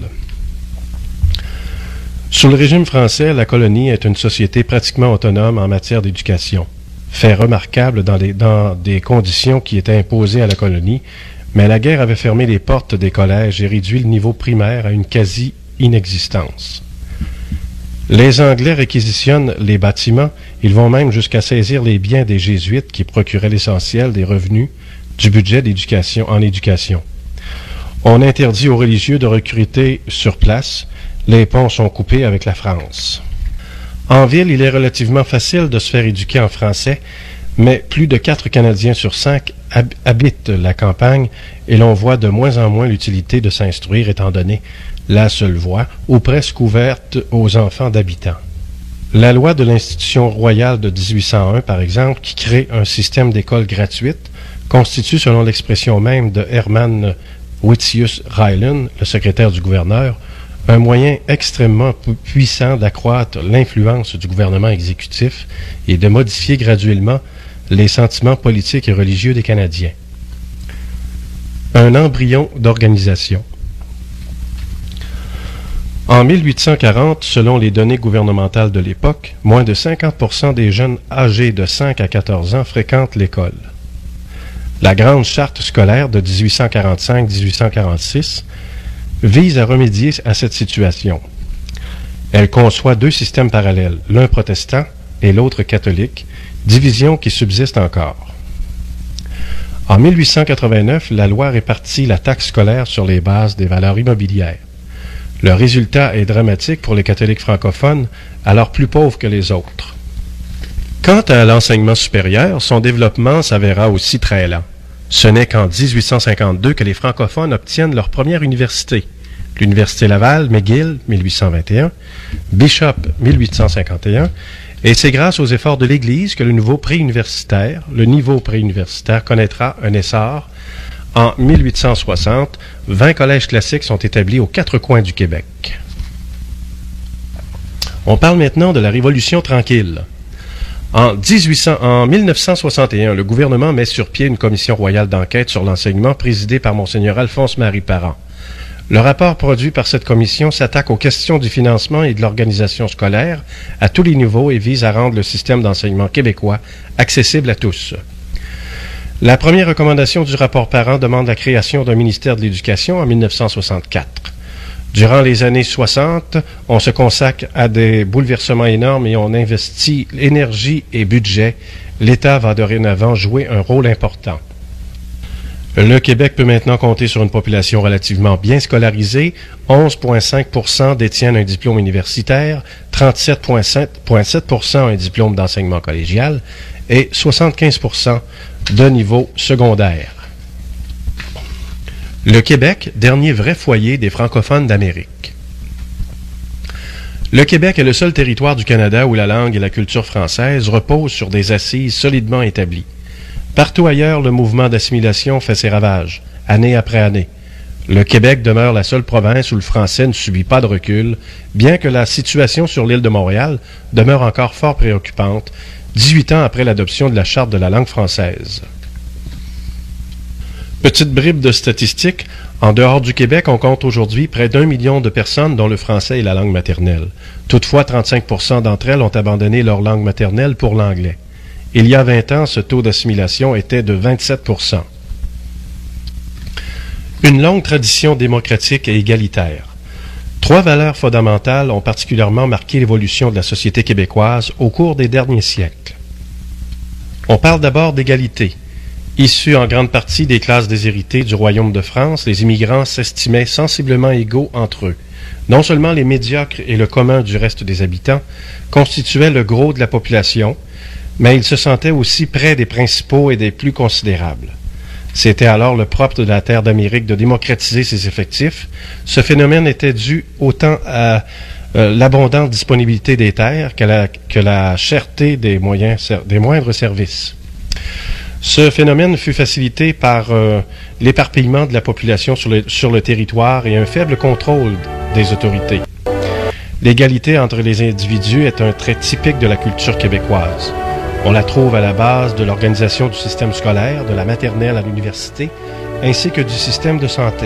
Sous le régime français, la colonie est une société pratiquement autonome en matière d'éducation. Fait remarquable dans, les, dans des conditions qui étaient imposées à la colonie, mais la guerre avait fermé les portes des collèges et réduit le niveau primaire à une quasi-inexistence. Les Anglais réquisitionnent les bâtiments, ils vont même jusqu'à saisir les biens des Jésuites qui procuraient l'essentiel des revenus du budget d'éducation en éducation. On interdit aux religieux de recruter sur place, les ponts sont coupés avec la France. En ville, il est relativement facile de se faire éduquer en français, mais plus de quatre Canadiens sur cinq hab- habitent la campagne et l'on voit de moins en moins l'utilité de s'instruire étant donné la seule voie, ou presque ouverte aux enfants d'habitants. La loi de l'institution royale de dix-huit cent un, par exemple, qui crée un système d'école gratuite, constitue, selon l'expression même de Herman Witsius Rylan, le secrétaire du gouverneur, un moyen extrêmement puissant d'accroître l'influence du gouvernement exécutif et de modifier graduellement les sentiments politiques et religieux des Canadiens. Un embryon d'organisation. En mille huit cent quarante, selon les données gouvernementales de l'époque, moins de cinquante pour cent des jeunes âgés de cinq à quatorze ans fréquentent l'école. La Grande Charte scolaire de dix-huit cent quarante-cinq à dix-huit cent quarante-six vise à remédier à cette situation. Elle conçoit deux systèmes parallèles, l'un protestant et l'autre catholique, division qui subsiste encore. En mille huit cent quatre-vingt-neuf, la loi répartit la taxe scolaire sur les bases des valeurs immobilières. Le résultat est dramatique pour les catholiques francophones, alors plus pauvres que les autres. Quant à l'enseignement supérieur, son développement s'avéra aussi très lent. Ce n'est qu'en dix-huit cent cinquante-deux que les francophones obtiennent leur première université. L'Université Laval, McGill, mille huit cent vingt et un, Bishop, mille huit cent cinquante et un, et c'est grâce aux efforts de l'Église que le nouveau préuniversitaire, le niveau préuniversitaire connaîtra un essor. En mille huit cent soixante, vingt collèges classiques sont établis aux quatre coins du Québec. On parle maintenant de la Révolution tranquille. En, dix-huit cents, en mille neuf cent soixante et un, le gouvernement met sur pied une commission royale d'enquête sur l'enseignement présidée par Monseigneur Alphonse-Marie Parent. Le rapport produit par cette commission s'attaque aux questions du financement et de l'organisation scolaire à tous les niveaux et vise à rendre le système d'enseignement québécois accessible à tous. La première recommandation du rapport Parent demande la création d'un ministère de l'Éducation en mille neuf cent soixante-quatre. Durant les années soixante, on se consacre à des bouleversements énormes et on investit énergie et budget. L'État va dorénavant jouer un rôle important. Le Québec peut maintenant compter sur une population relativement bien scolarisée. onze virgule cinq pour cent détiennent un diplôme universitaire, trente-sept virgule sept pour cent un diplôme d'enseignement collégial et soixante-quinze pour cent de niveau secondaire. Le Québec, dernier vrai foyer des francophones d'Amérique. Le Québec est le seul territoire du Canada où la langue et la culture française reposent sur des assises solidement établies. Partout ailleurs, le mouvement d'assimilation fait ses ravages, année après année. Le Québec demeure la seule province où le français ne subit pas de recul, bien que la situation sur l'île de Montréal demeure encore fort préoccupante, dix-huit ans après l'adoption de la Charte de la langue française. Petite bribe de statistiques, en dehors du Québec, on compte aujourd'hui près d'un million de personnes dont le français est la langue maternelle. Toutefois, trente-cinq pour cent d'entre elles ont abandonné leur langue maternelle pour l'anglais. Il y a vingt ans, ce taux d'assimilation était de vingt-sept pour cent. Une longue tradition démocratique et égalitaire. Trois valeurs fondamentales ont particulièrement marqué l'évolution de la société québécoise au cours des derniers siècles. On parle d'abord d'égalité. Issus en grande partie des classes déshéritées du Royaume de France, les immigrants s'estimaient sensiblement égaux entre eux. Non seulement les médiocres et le commun du reste des habitants constituaient le gros de la population, mais ils se sentaient aussi près des principaux et des plus considérables. C'était alors le propre de la terre d'Amérique de démocratiser ses effectifs. Ce phénomène était dû autant à euh, l'abondante disponibilité des terres que la, que la cherté des, moyens, des moindres services. Ce phénomène fut facilité par euh, l'éparpillement de la population sur le, sur le territoire et un faible contrôle des autorités. L'égalité entre les individus est un trait typique de la culture québécoise. On la trouve à la base de l'organisation du système scolaire, de la maternelle à l'université, ainsi que du système de santé.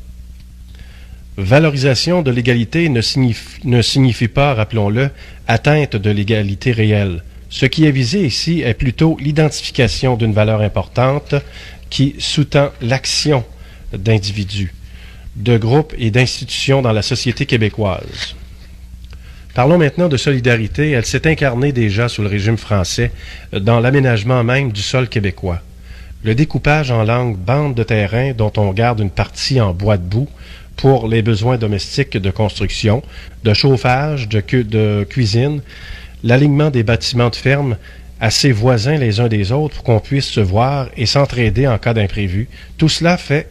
Valorisation de l'égalité ne signifie, ne signifie pas, rappelons-le, atteinte de l'égalité réelle. Ce qui est visé ici est plutôt l'identification d'une valeur importante qui sous-tend l'action d'individus, de groupes et d'institutions dans la société québécoise. Parlons maintenant de solidarité. Elle s'est incarnée déjà sous le régime français dans l'aménagement même du sol québécois. Le découpage en langue bande de terrain dont on garde une partie en bois de boue pour les besoins domestiques de construction, de chauffage, de, cu- de cuisine, l'alignement des bâtiments de ferme assez voisins les uns des autres pour qu'on puisse se voir et s'entraider en cas d'imprévu. Tout cela fait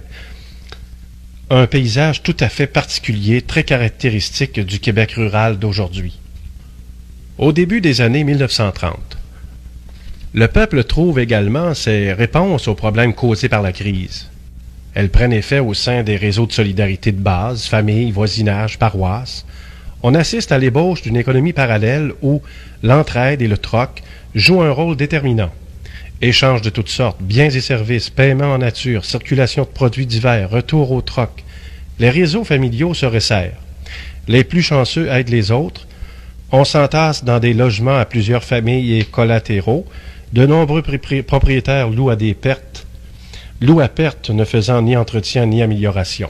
un paysage tout à fait particulier, très caractéristique du Québec rural d'aujourd'hui. Au début des années mille neuf cent trente, le peuple trouve également ses réponses aux problèmes causés par la crise. Elles prennent effet au sein des réseaux de solidarité de base, familles, voisinage, paroisses. On assiste à l'ébauche d'une économie parallèle où l'entraide et le troc jouent un rôle déterminant. Échanges de toutes sortes, biens et services, paiement en nature, circulation de produits divers, retour au troc. Les réseaux familiaux se resserrent. Les plus chanceux aident les autres. On s'entasse dans des logements à plusieurs familles et collatéraux. De nombreux pri- propriétaires louent à des pertes, louent à perte ne faisant ni entretien ni amélioration.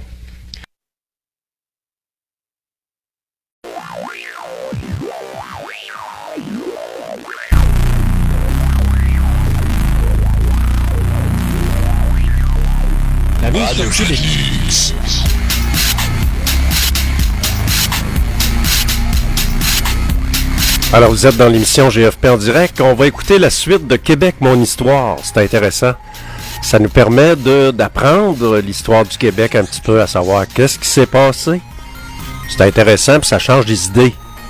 Radio Campus. Alors, vous êtes dans l'émission G F P en direct. On va écouter la suite de Québec, mon histoire. C'est intéressant. Ça nous permet de, d'apprendre l'histoire du Québec un petit peu, à savoir qu'est-ce qui s'est passé. C'est intéressant, puis ça change des idées.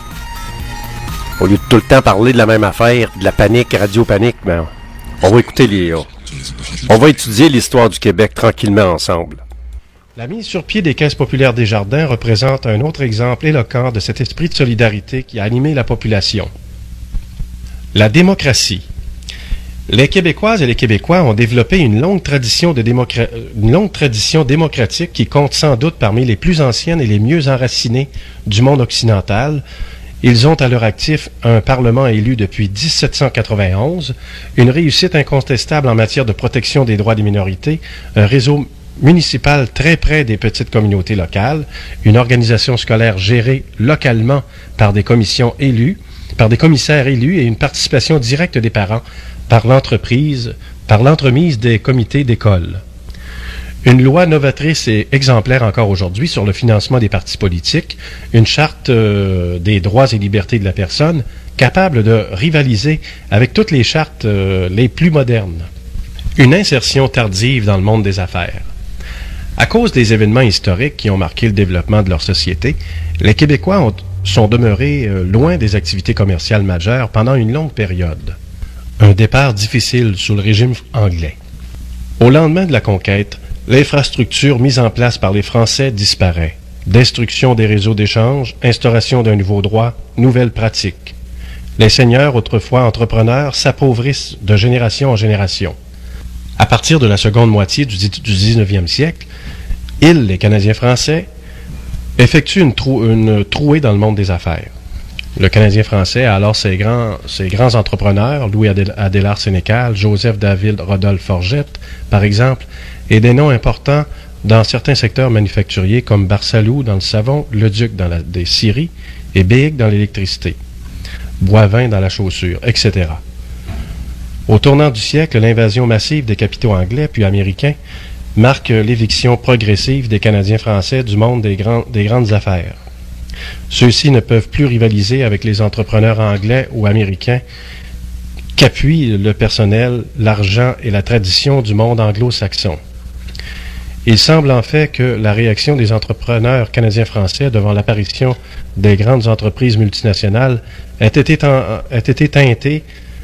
Au lieu de tout le temps parler de la même affaire, de la panique, radio-panique, ben, on va écouter les... On va étudier l'histoire du Québec tranquillement ensemble. La mise sur pied des caisses populaires Desjardins représente un autre exemple éloquent de cet esprit de solidarité qui a animé la population. La démocratie. Les Québécoises et les Québécois ont développé une longue tradition, de démocra- une longue tradition démocratique qui compte sans doute parmi les plus anciennes et les mieux enracinées du monde occidental. Ils ont à leur actif un Parlement élu depuis dix-sept cent quatre-vingt-onze, une réussite incontestable en matière de protection des droits des minorités, un réseau municipal très près des petites communautés locales, une organisation scolaire gérée localement par des commissions élues, par des commissaires élus et une participation directe des parents par l'entreprise, par l'entremise des comités d'école. Une loi novatrice et exemplaire encore aujourd'hui sur le financement des partis politiques, une charte euh, des droits et libertés de la personne capable de rivaliser avec toutes les chartes euh, les plus modernes. Une insertion tardive dans le monde des affaires. À cause des événements historiques qui ont marqué le développement de leur société, les Québécois ont, sont demeurés euh, loin des activités commerciales majeures pendant une longue période. Un départ difficile sous le régime anglais. Au lendemain de la conquête, l'infrastructure mise en place par les Français disparaît. Destruction des réseaux d'échange, instauration d'un nouveau droit, nouvelles pratiques. Les seigneurs, autrefois entrepreneurs, s'appauvrissent de génération en génération. À partir de la seconde moitié du dix-neuvième siècle, ils, les Canadiens français, effectuent une, trou- une trouée dans le monde des affaires. Le Canadien français a alors ses grands, ses grands entrepreneurs, Louis Adélard-Sénécal, Joseph David Rodolphe Forgette, par exemple, et des noms importants dans certains secteurs manufacturiers comme Barsalou dans le savon, Leduc dans la, des scieries et Biig dans l'électricité, Boivin dans la chaussure, et cetera. Au tournant du siècle, l'invasion massive des capitaux anglais puis américains marque l'éviction progressive des Canadiens français du monde des, grands, des grandes affaires. Ceux-ci ne peuvent plus rivaliser avec les entrepreneurs anglais ou américains qu'appuient le personnel, l'argent et la tradition du monde anglo-saxon. Il semble en fait que la réaction des entrepreneurs canadiens-français devant l'apparition des grandes entreprises multinationales ait été, en, ait été teintée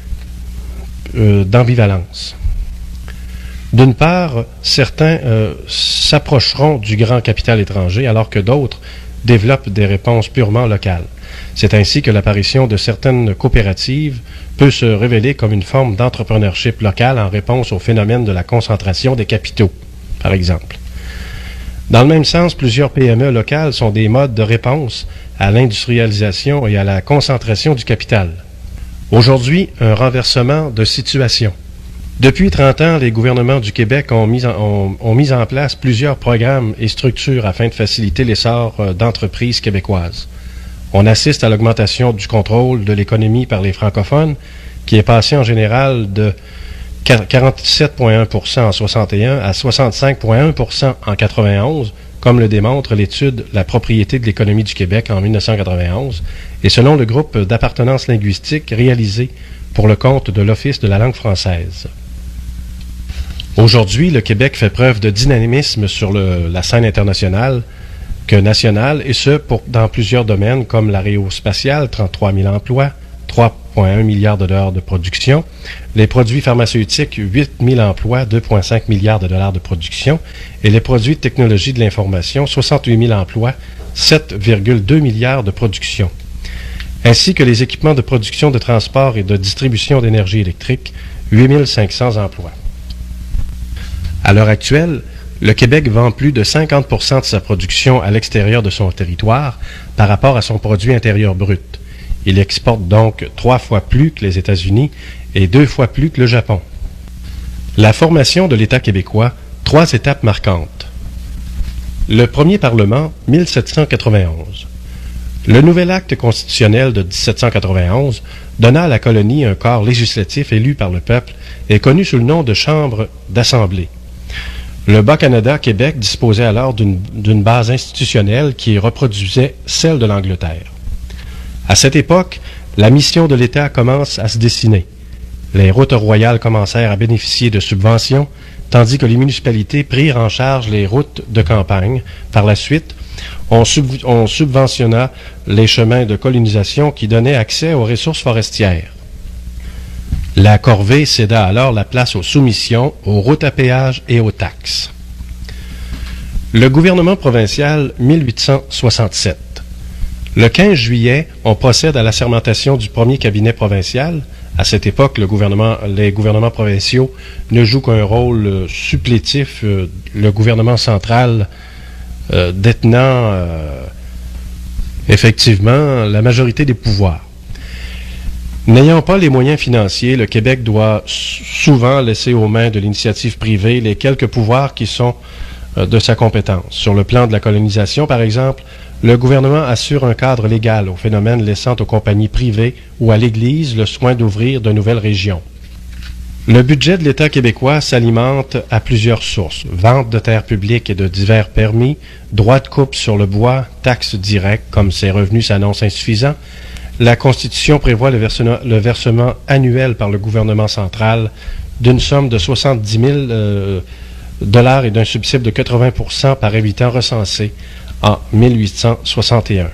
euh, d'ambivalence. D'une part, certains euh, s'approcheront du grand capital étranger alors que d'autres développent des réponses purement locales. C'est ainsi que l'apparition de certaines coopératives peut se révéler comme une forme d'entrepreneurship local en réponse au phénomène de la concentration des capitaux, par exemple. Dans le même sens, plusieurs P M E locales sont des modes de réponse à l'industrialisation et à la concentration du capital. Aujourd'hui, un renversement de situation. Depuis trente ans, les gouvernements du Québec ont mis, en, ont, ont mis en place plusieurs programmes et structures afin de faciliter l'essor d'entreprises québécoises. On assiste à l'augmentation du contrôle de l'économie par les francophones, qui est passé en général de quarante-sept virgule un pour cent en soixante et un à soixante-cinq virgule un pour cent en quatre-vingt-onze, comme le démontre l'étude « La propriété de l'économie du Québec » en mille neuf cent quatre-vingt-onze, et selon le groupe d'appartenance linguistique réalisé pour le compte de l'Office de la langue française. Aujourd'hui, le Québec fait preuve de dynamisme sur le, la scène internationale que nationale, et ce, pour, dans plusieurs domaines comme l'aérospatiale, trente-trois mille emplois, trois virgule un milliards de dollars de production, les produits pharmaceutiques, huit mille emplois, deux virgule cinq milliards de dollars de production, et les produits de technologie de l'information, soixante-huit mille emplois, sept virgule deux milliards de production, ainsi que les équipements de production, de transport et de distribution d'énergie électrique, huit mille cinq cents emplois. À l'heure actuelle, le Québec vend plus de cinquante pour cent de sa production à l'extérieur de son territoire par rapport à son produit intérieur brut. Il exporte donc trois fois plus que les États-Unis et deux fois plus que le Japon. La formation de l'État québécois, trois étapes marquantes. Le premier Parlement, mille sept cent quatre-vingt-onze. Le nouvel acte constitutionnel de dix-sept cent quatre-vingt-onze donna à la colonie un corps législatif élu par le peuple et connu sous le nom de Chambre d'Assemblée. Le Bas-Canada-Québec disposait alors d'une d'une base institutionnelle qui reproduisait celle de l'Angleterre. À cette époque, la mission de l'État commence à se dessiner. Les routes royales commencèrent à bénéficier de subventions, tandis que les municipalités prirent en charge les routes de campagne. Par la suite, on, sub on subventionna les chemins de colonisation qui donnaient accès aux ressources forestières. La corvée céda alors la place aux soumissions, aux routes à péage et aux taxes. Le gouvernement provincial, mille huit cent soixante-sept. Le quinze juillet, on procède à l'assermentation du premier cabinet provincial. À cette époque, le gouvernement, les gouvernements provinciaux ne jouent qu'un rôle euh, supplétif, euh, le gouvernement central euh, détenant euh, effectivement la majorité des pouvoirs. N'ayant pas les moyens financiers, le Québec doit souvent laisser aux mains de l'initiative privée les quelques pouvoirs qui sont euh, de sa compétence. Sur le plan de la colonisation, par exemple, le gouvernement assure un cadre légal au phénomène, laissant aux compagnies privées ou à l'Église le soin d'ouvrir de nouvelles régions. Le budget de l'État québécois s'alimente à plusieurs sources: vente de terres publiques et de divers permis, droits de coupe sur le bois, taxes directes, comme ces revenus s'annoncent insuffisants. La Constitution prévoit le versement, le versement annuel par le gouvernement central d'une somme de soixante-dix mille euh, dollars et d'un subside de quatre-vingts pour cent par habitant recensé en mille huit cent soixante et un.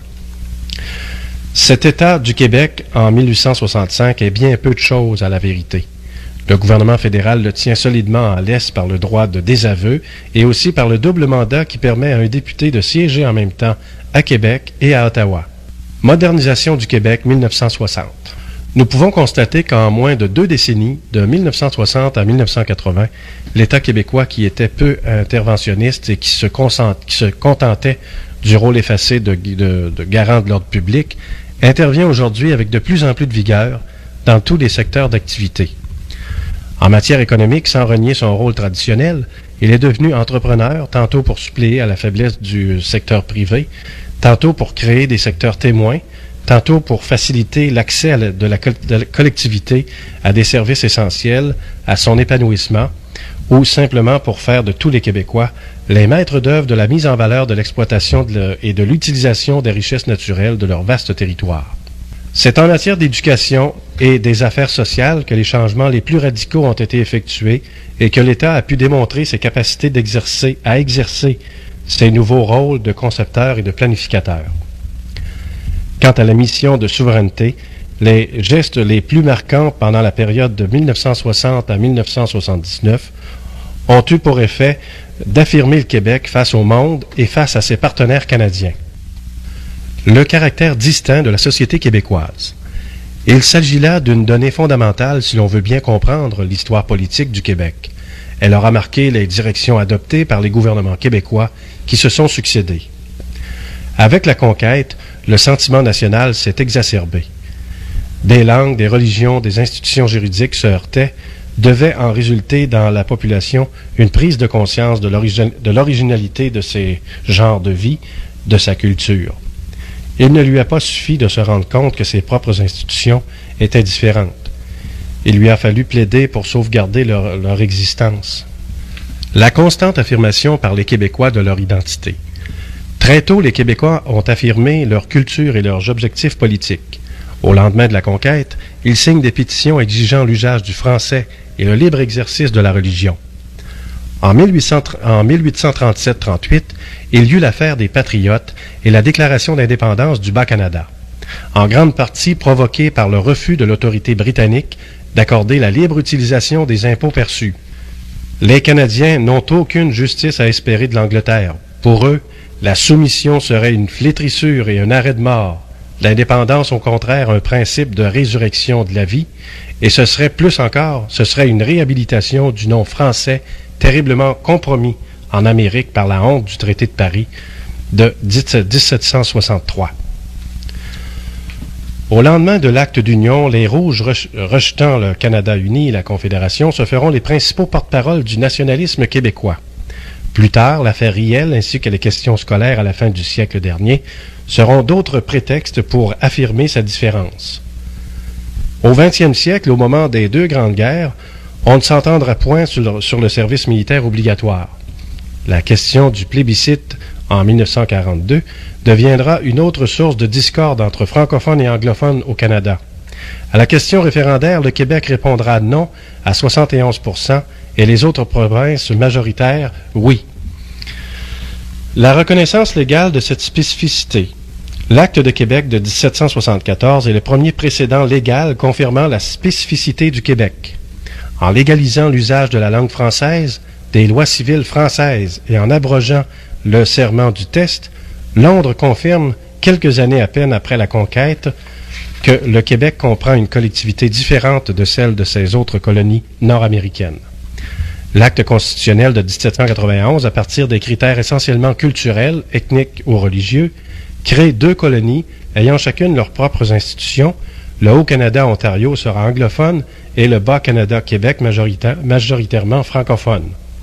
Cet État du Québec, en mille huit cent soixante-cinq, est bien peu de choses à la vérité. Le gouvernement fédéral le tient solidement en laisse par le droit de désaveu et aussi par le double mandat qui permet à un député de siéger en même temps à Québec et à Ottawa. Modernisation du Québec, mille neuf cent soixante. Nous pouvons constater qu'en moins de deux décennies, de mille neuf cent soixante à mille neuf cent quatre-vingts, l'État québécois, qui était peu interventionniste et qui se, qui se contentait du rôle effacé de, de, de garant de l'ordre public, intervient aujourd'hui avec de plus en plus de vigueur dans tous les secteurs d'activité. En matière économique, sans renier son rôle traditionnel, il est devenu entrepreneur, tantôt pour suppléer à la faiblesse du secteur privé, tantôt pour créer des secteurs témoins, tantôt pour faciliter l'accès de, de la collectivité à des services essentiels, à son épanouissement, ou simplement pour faire de tous les Québécois les maîtres d'œuvre de la mise en valeur de l'exploitation de le, et de l'utilisation des richesses naturelles de leur vaste territoire. C'est en matière d'éducation et des affaires sociales que les changements les plus radicaux ont été effectués et que l'État a pu démontrer ses capacités d'exercer, à exercer ses nouveaux rôles de concepteur et de planificateur. Quant à la mission de souveraineté, les gestes les plus marquants pendant la période de mille neuf cent soixante à mille neuf cent soixante-dix-neuf ont eu pour effet d'affirmer le Québec face au monde et face à ses partenaires canadiens. Le caractère distinct de la société québécoise. Il s'agit là d'une donnée fondamentale si l'on veut bien comprendre l'histoire politique du Québec. Elle aura marqué les directions adoptées par les gouvernements québécois qui se sont succédés. Avec la conquête, le sentiment national s'est exacerbé. Des langues, des religions, des institutions juridiques se heurtaient, devait en résulter dans la population une prise de conscience de l'origine, de l'originalité de ces genres de vie, de sa culture. Il ne lui a pas suffi de se rendre compte que ses propres institutions étaient différentes. Il lui a fallu plaider pour sauvegarder leur, leur existence. La constante affirmation par les Québécois de leur identité. Très tôt, les Québécois ont affirmé leur culture et leurs objectifs politiques. Au lendemain de la conquête, ils signent des pétitions exigeant l'usage du français et le libre exercice de la religion. En mille huit cent trente-sept trente-huit, il y eut l'affaire des Patriotes et la déclaration d'indépendance du Bas-Canada, en grande partie provoquée par le refus de l'autorité britannique d'accorder la libre utilisation des impôts perçus. Les Canadiens n'ont aucune justice à espérer de l'Angleterre. Pour eux, la soumission serait une flétrissure et un arrêt de mort. L'indépendance, au contraire, un principe de résurrection de la vie, et ce serait plus encore, ce serait une réhabilitation du nom français terriblement compromis en Amérique par la honte du traité de Paris de dix-sept cent soixante-trois. Au lendemain de l'acte d'union, les Rouges, rejetant le Canada uni et la Confédération, se feront les principaux porte-parole du nationalisme québécois. Plus tard, l'affaire Riel ainsi que les questions scolaires à la fin du siècle dernier seront d'autres prétextes pour affirmer sa différence. Au vingtième siècle, au moment des deux grandes guerres, on ne s'entendra point sur le, sur le service militaire obligatoire. La question du plébiscite en mille neuf cent quarante-deux deviendra une autre source de discorde entre francophones et anglophones au Canada. À la question référendaire, le Québec répondra non à soixante et onze pour cent et les autres provinces majoritaires oui. La reconnaissance légale de cette spécificité. L'Acte de Québec de dix-sept cent soixante-quatorze est le premier précédent légal confirmant la spécificité du Québec. En légalisant l'usage de la langue française, des lois civiles françaises et en abrogeant le serment du test, Londres confirme, quelques années à peine après la conquête, que le Québec comprend une collectivité différente de celle de ses autres colonies nord-américaines. L'acte constitutionnel de dix-sept cent quatre-vingt-onze, à partir des critères essentiellement culturels, ethniques ou religieux, crée deux colonies ayant chacune leurs propres institutions. Le Haut-Canada-Ontario sera anglophone et le Bas-Canada-Québec majorita- majoritairement francophone.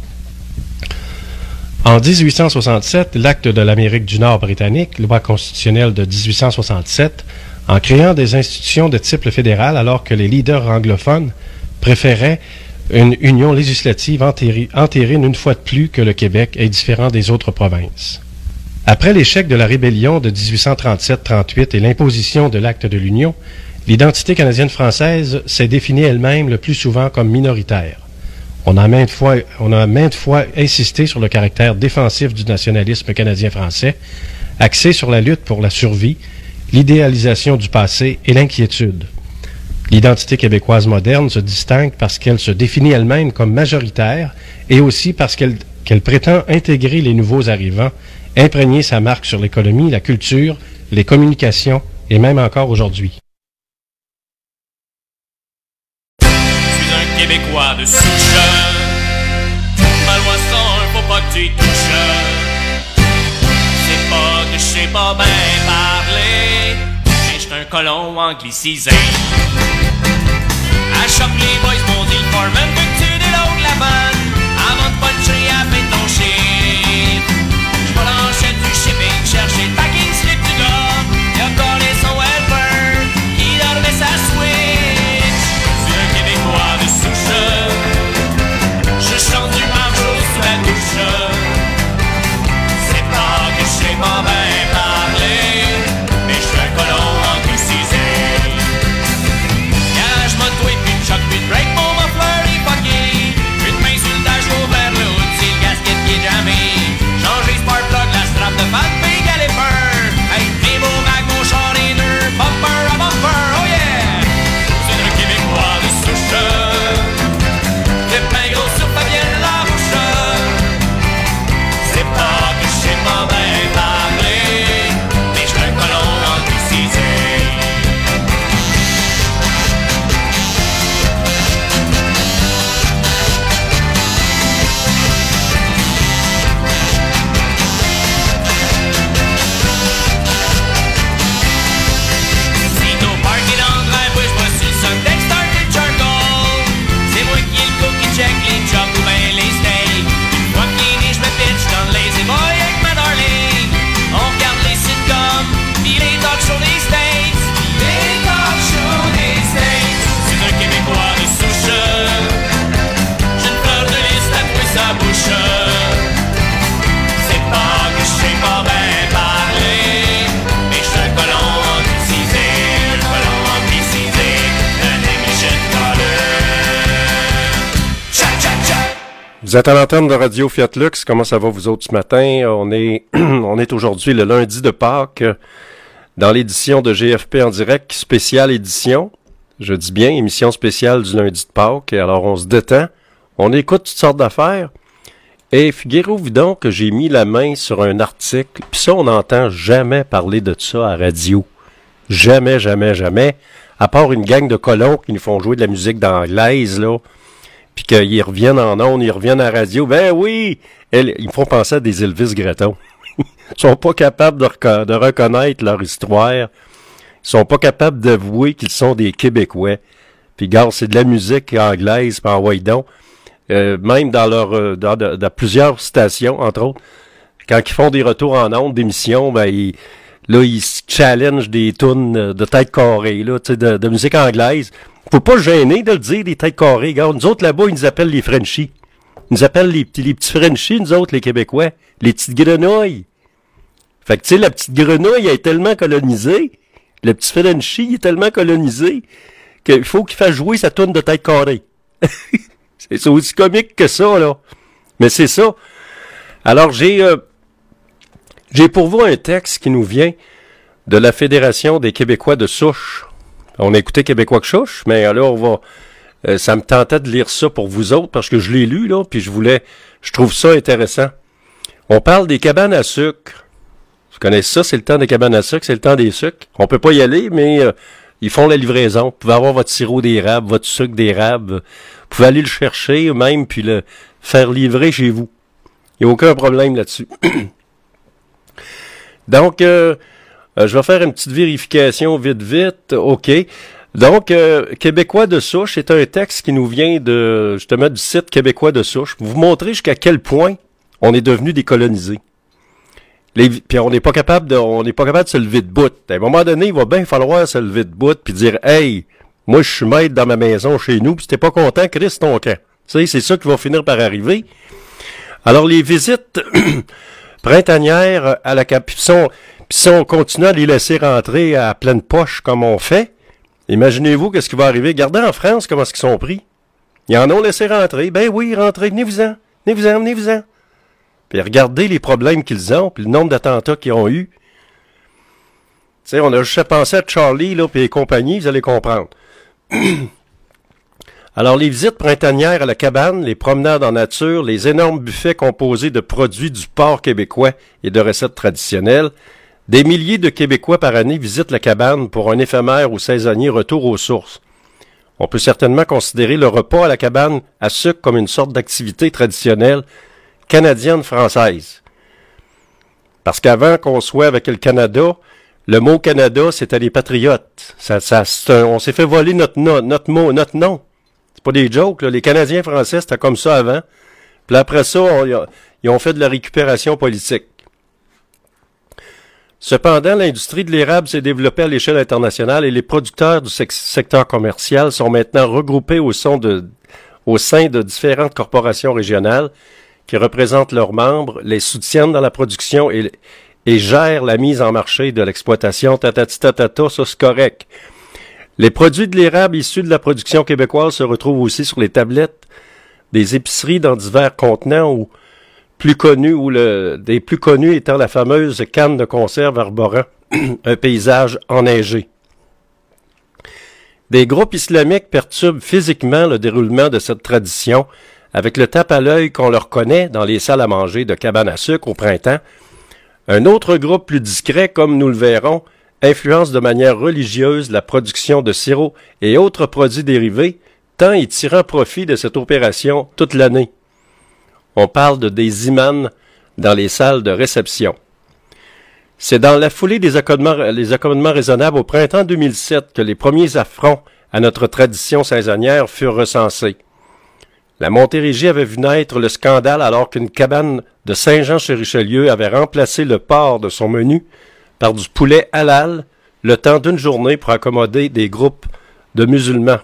En dix-huit cent soixante-sept, l'acte de l'Amérique du Nord britannique, loi constitutionnelle de dix-huit cent soixante-sept, en créant des institutions de type fédéral alors que les leaders anglophones préféraient une union législative entéri- entérine une fois de plus que le Québec est différent des autres provinces. Après l'échec de la rébellion de dix-huit cent trente-sept trente-huit et l'imposition de l'acte de l'Union, l'identité canadienne-française s'est définie elle-même le plus souvent comme minoritaire. On a maintes fois, on a maintes fois insisté sur le caractère défensif du nationalisme canadien-français, axé sur la lutte pour la survie, l'idéalisation du passé et l'inquiétude. L'identité québécoise moderne se distingue parce qu'elle se définit elle-même comme majoritaire et aussi parce qu'elle, qu'elle prétend intégrer les nouveaux arrivants, imprégner sa marque sur l'économie, la culture, les communications et même encore aujourd'hui. Québécois de souche, Malouin faut pas que tu y touches. C'est pas que je sais pas bien parler, mais j'suis un colon anglicisé. À choc les boys m'ont dit le foreman veut que tu déloades la vanne avant de puncher à peine ton chiffre. J'vais l'enchaîne du shipping chercher le packing slip du gars. Y'a collé son helper qui dormait sa switch. Je chante du Vous êtes à l'antenne de Radio Fiat Lux. Comment ça va vous autres ce matin? On est, on est aujourd'hui le lundi de Pâques dans l'édition de G F P en direct, spéciale édition. Je dis bien, émission spéciale du lundi de Pâques. Alors on se détend, on écoute toutes sortes d'affaires. Et figurez-vous donc que j'ai mis la main sur un article, puis ça on n'entend jamais parler de ça à radio. Jamais, jamais, jamais. À part une gang de colons qui nous font jouer de la musique d'anglaise, là. Puis qu'ils reviennent en ondes, ils reviennent à la radio. Ben oui! Elle, ils me font penser à des Elvis Gratton. Ils sont pas capables de, reco- de reconnaître leur histoire. Ils sont pas capables d'avouer qu'ils sont des Québécois. Puis gars, c'est de la musique anglaise, puis envoie donc. Euh, même dans leur euh, dans, dans, dans plusieurs stations, entre autres, quand ils font des retours en ondes d'émissions, ben ils, là, ils se challengent des tunes de tête carrée, là, tu sais, de, de musique anglaise. Faut pas gêner de le dire, des têtes carrées. Regarde, nous autres, là-bas, ils nous appellent les Frenchies. Ils nous appellent les petits, les petits Frenchies, nous autres, les Québécois. Les petites grenouilles. Fait que, tu sais, la petite grenouille, elle est tellement colonisée. Le petit Frenchie, il est tellement colonisé qu'il faut qu'il fasse jouer sa toune de tête carrée. c'est, c'est aussi comique que ça, là. Mais c'est ça. Alors, j'ai, euh, j'ai pour vous un texte qui nous vient de la Fédération des Québécois de souche. On a écouté Québécois que chouche, mais là, on va... Euh, ça me tentait de lire ça pour vous autres, parce que je l'ai lu, là, puis je voulais... Je trouve ça intéressant. On parle des cabanes à sucre. Vous connaissez ça, c'est le temps des cabanes à sucre, c'est le temps des sucres. On peut pas y aller, mais euh, ils font la livraison. Vous pouvez avoir votre sirop d'érable, votre sucre d'érable. Vous pouvez aller le chercher, même, puis le faire livrer chez vous. Il n'y a aucun problème là-dessus. Donc... Euh, Euh, je vais faire une petite vérification vite, vite. OK. Donc, euh, Québécois de souche, c'est un texte qui nous vient de justement du site Québécois de souche. Pour vous montrer jusqu'à quel point on est devenu décolonisé. Les, puis on n'est pas capable de, on n'est pas capable de se lever de bout. À un moment donné, il va bien falloir se lever de bout puis dire, hey, moi je suis maître dans ma maison chez nous, puis si t'es pas content, crisse ton camp. Tu sais, c'est ça qui va finir par arriver. Alors les visites printanières à la capitale. Puis si on continue à les laisser rentrer à pleine poche comme on fait, imaginez-vous qu'est-ce qui va arriver. Regardez en France comment est-ce qu'ils sont pris. Ils en ont laissé rentrer. Ben oui, rentrez, venez-vous-en, venez-vous-en, venez-vous-en. Puis regardez les problèmes qu'ils ont, puis le nombre d'attentats qu'ils ont eu. Tu sais, on a juste à penser à Charlie, là, puis les compagnies, vous allez comprendre. Alors, les visites printanières à la cabane, les promenades en nature, les énormes buffets composés de produits du port québécois et de recettes traditionnelles. Des milliers de Québécois par année visitent la cabane pour un éphémère ou saisonnier retour aux sources. On peut certainement considérer le repas à la cabane à sucre comme une sorte d'activité traditionnelle canadienne-française. Parce qu'avant qu'on soit avec le Canada, le mot Canada, c'était les patriotes. Ça, ça, c'est un, on s'est fait voler notre, no, notre mot, notre nom. C'est pas des jokes, là. Les Canadiens français, c'était comme ça avant. Puis après ça, on, ils ont fait de la récupération politique. Cependant, l'industrie de l'érable s'est développée à l'échelle internationale et les producteurs du secteur commercial sont maintenant regroupés au sein de, au sein de différentes corporations régionales qui représentent leurs membres, les soutiennent dans la production et, et gèrent la mise en marché de l'exploitation. Tatati tatata, ça c'est correct. Les produits de l'érable issus de la production québécoise se retrouvent aussi sur les tablettes des épiceries dans divers contenants ou plus connus ou le des plus connus étant la fameuse canne de conserve arborant un paysage enneigé. Des groupes islamiques perturbent physiquement le déroulement de cette tradition avec le tape à l'œil qu'on leur connaît dans les salles à manger de cabanes à sucre au printemps. Un autre groupe plus discret, comme nous le verrons, influence de manière religieuse la production de sirop et autres produits dérivés, tant y tirant profit de cette opération toute l'année. On parle de des imams dans les salles de réception. C'est dans la foulée des accommodements, les accommodements raisonnables au printemps deux mille sept que les premiers affronts à notre tradition saisonnière furent recensés. La Montérégie avait vu naître le scandale alors qu'une cabane de Saint-Jean-sur-Richelieu avait remplacé le porc de son menu par du poulet halal le temps d'une journée pour accommoder des groupes de musulmans.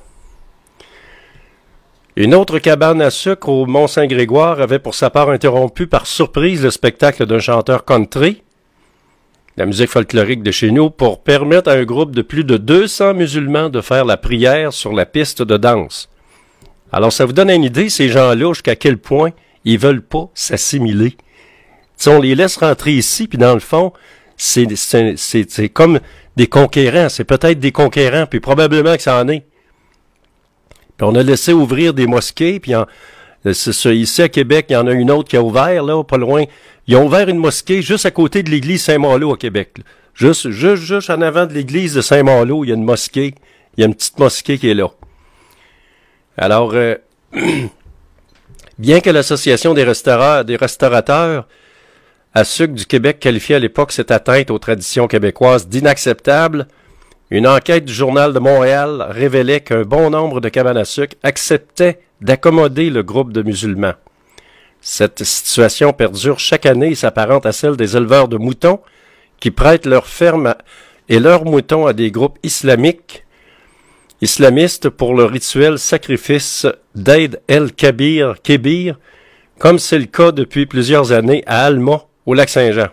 Une autre cabane à sucre au Mont-Saint-Grégoire avait pour sa part interrompu par surprise le spectacle d'un chanteur country, la musique folklorique de chez nous, pour permettre à un groupe de plus de deux cents musulmans de faire la prière sur la piste de danse. Alors ça vous donne une idée, ces gens-là, jusqu'à quel point Ils veulent pas s'assimiler. T'sais, on les laisse rentrer ici, puis dans le fond, c'est, c'est, c'est, c'est comme des conquérants. C'est peut-être des conquérants, puis probablement que ça en est. Puis on a laissé ouvrir des mosquées, puis en, c'est ça, ici à Québec, il y en a une autre qui a ouvert, là, pas loin. Ils ont ouvert une mosquée juste à côté de l'église Saint-Malo à Québec. Là. Juste, juste, juste en avant de l'église de Saint-Malo, il y a une mosquée. Il y a une petite mosquée qui est là. Alors, euh, bien que l'Association des, restaura- des restaurateurs à sucre du Québec qualifiait à l'époque cette atteinte aux traditions québécoises d'inacceptable, une enquête du Journal de Montréal révélait qu'un bon nombre de cabanes à sucre acceptaient d'accommoder le groupe de musulmans. Cette situation perdure chaque année et s'apparente à celle des éleveurs de moutons qui prêtent leurs fermes et leurs moutons à des groupes islamiques, islamistes pour le rituel sacrifice d'Aïd el-Kabir, Kébir, comme c'est le cas depuis plusieurs années à Alma, au Lac-Saint-Jean.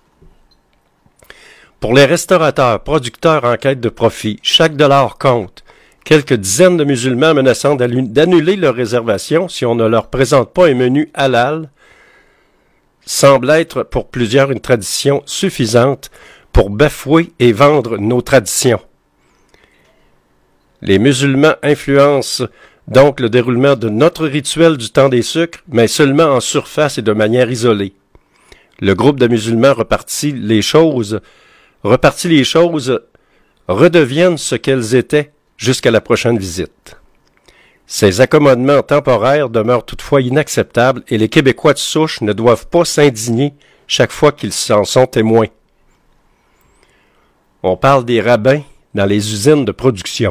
Pour les restaurateurs, producteurs en quête de profit, chaque dollar compte. Quelques dizaines de musulmans menaçant d'annuler leur réservation si on ne leur présente pas un menu halal semble être pour plusieurs une tradition suffisante pour bafouer et vendre nos traditions. Les musulmans influencent donc le déroulement de notre rituel du temps des sucres, mais seulement en surface et de manière isolée. Le groupe de musulmans repartit les choses, repartit les choses, redeviennent ce qu'elles étaient jusqu'à la prochaine visite. Ces accommodements temporaires demeurent toutefois inacceptables et les Québécois de souche ne doivent pas s'indigner chaque fois qu'ils en sont témoins. On parle des rabbins dans les usines de production.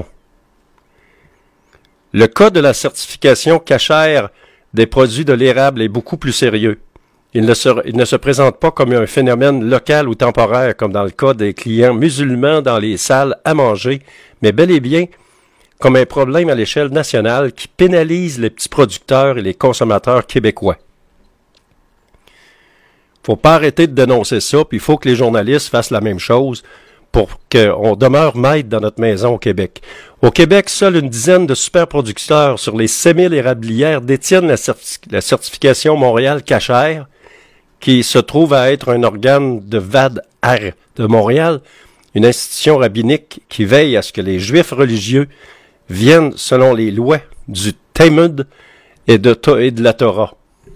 Le cas de la certification cachère des produits de l'érable est beaucoup plus sérieux. Il ne, se, il ne se présente pas comme un phénomène local ou temporaire comme dans le cas des clients musulmans dans les salles à manger, mais bel et bien comme un problème à l'échelle nationale qui pénalise les petits producteurs et les consommateurs québécois. Faut pas arrêter de dénoncer ça, puis il faut que les journalistes fassent la même chose pour qu'on demeure maître dans notre maison au Québec. Au Québec, seule une dizaine de superproducteurs sur les sept mille érablières détiennent la, certi- la certification Montréal cachère, qui se trouve à être un organe de V A D R de Montréal, une institution rabbinique qui veille à ce que les Juifs religieux viennent selon les lois du Talmud et de, et de la Torah.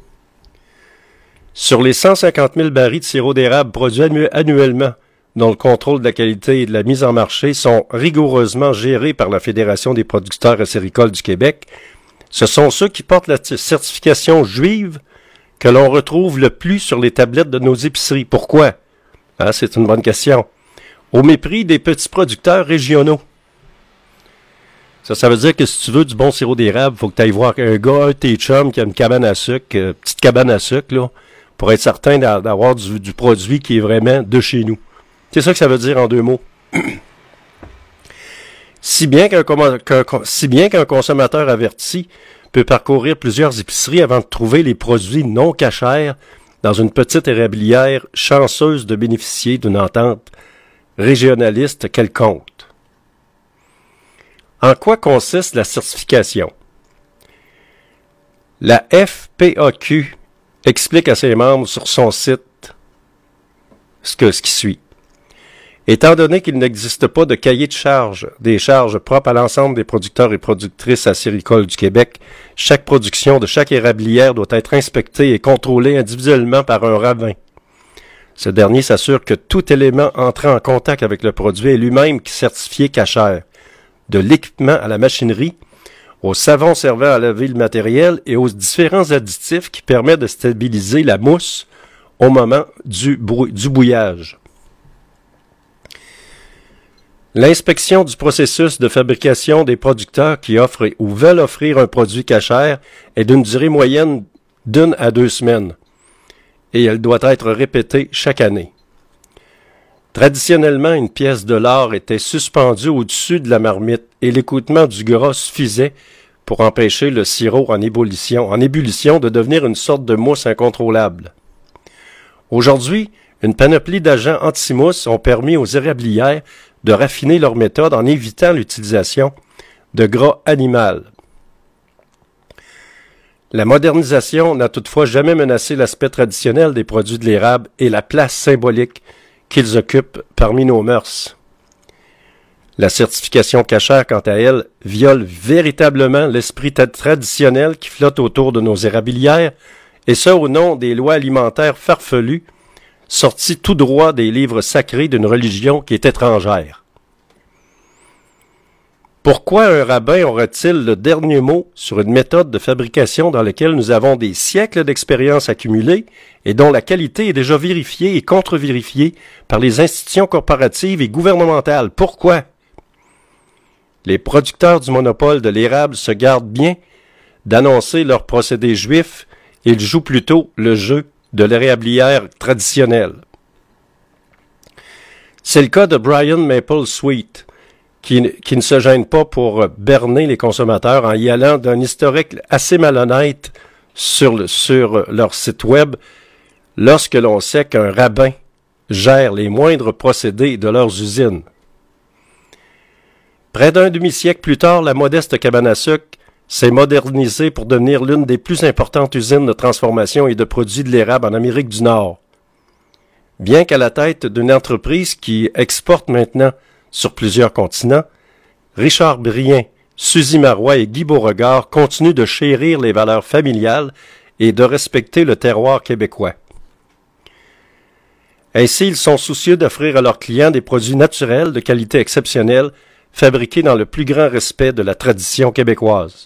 Sur les cent cinquante mille barils de sirop d'érable produits annu- annuellement, dont le contrôle de la qualité et de la mise en marché sont rigoureusement gérés par la Fédération des producteurs acéricoles du Québec, ce sont ceux qui portent la t- certification juive que l'on retrouve le plus sur les tablettes de nos épiceries. Pourquoi? Hein, c'est une bonne question. Au mépris des petits producteurs régionaux. Ça, ça veut dire que si tu veux du bon sirop d'érable, faut que tu ailles voir un gars, un de tes chums qui a une cabane à sucre, euh, petite cabane à sucre, là, pour être certain d'a- d'avoir du, du produit qui est vraiment de chez nous. C'est ça que ça veut dire en deux mots. Si bien qu'un, qu'un, si bien qu'un consommateur averti peut parcourir plusieurs épiceries avant de trouver les produits non cachers dans une petite érablière chanceuse de bénéficier d'une entente régionaliste quelconque. En quoi consiste la certification? La F P A Q explique à ses membres sur son site ce, que, ce qui suit. Étant donné qu'il n'existe pas de cahier de charges, des charges propres à l'ensemble des producteurs et productrices acéricoles du Québec, chaque production de chaque érablière doit être inspectée et contrôlée individuellement par un rabbin. Ce dernier s'assure que tout élément entrant en contact avec le produit est lui-même certifié cachère, de l'équipement à la machinerie, au savon servant à laver le matériel et aux différents additifs qui permettent de stabiliser la mousse au moment du, brou- du bouillage. L'inspection du processus de fabrication des producteurs qui offrent ou veulent offrir un produit cachère est d'une durée moyenne d'une à deux semaines et elle doit être répétée chaque année. Traditionnellement, une pièce de lard était suspendue au-dessus de la marmite et l'écoutement du gras suffisait pour empêcher le sirop en ébullition, en ébullition de devenir une sorte de mousse incontrôlable. Aujourd'hui, une panoplie d'agents anti-mousse ont permis aux érablières de raffiner leur méthode en évitant l'utilisation de gras animal. La modernisation n'a toutefois jamais menacé l'aspect traditionnel des produits de l'érable et la place symbolique qu'ils occupent parmi nos mœurs. La certification cachère, quant à elle, viole véritablement l'esprit tra- traditionnel qui flotte autour de nos érablières, et ce au nom des lois alimentaires farfelues, sorties tout droit des livres sacrés d'une religion qui est étrangère. Pourquoi un rabbin aurait-il le dernier mot sur une méthode de fabrication dans laquelle nous avons des siècles d'expérience accumulée et dont la qualité est déjà vérifiée et contre-vérifiée par les institutions corporatives et gouvernementales? Pourquoi? Les producteurs du monopole de l'érable se gardent bien d'annoncer leurs procédés juifs, ils jouent plutôt le jeu de l'érablière traditionnelle. C'est le cas de Brian Maple Sweet, qui, qui ne se gêne pas pour berner les consommateurs en y allant d'un historique assez malhonnête sur, le, sur leur site web lorsque l'on sait qu'un rabbin gère les moindres procédés de leurs usines. Près d'un demi-siècle plus tard, la modeste cabane à sucre s'est modernisée pour devenir l'une des plus importantes usines de transformation et de produits de l'érable en Amérique du Nord. Bien qu'à la tête d'une entreprise qui exporte maintenant sur plusieurs continents, Richard Brien, Suzy Marois et Guy Beauregard continuent de chérir les valeurs familiales et de respecter le terroir québécois. Ainsi, ils sont soucieux d'offrir à leurs clients des produits naturels de qualité exceptionnelle, fabriqués dans le plus grand respect de la tradition québécoise.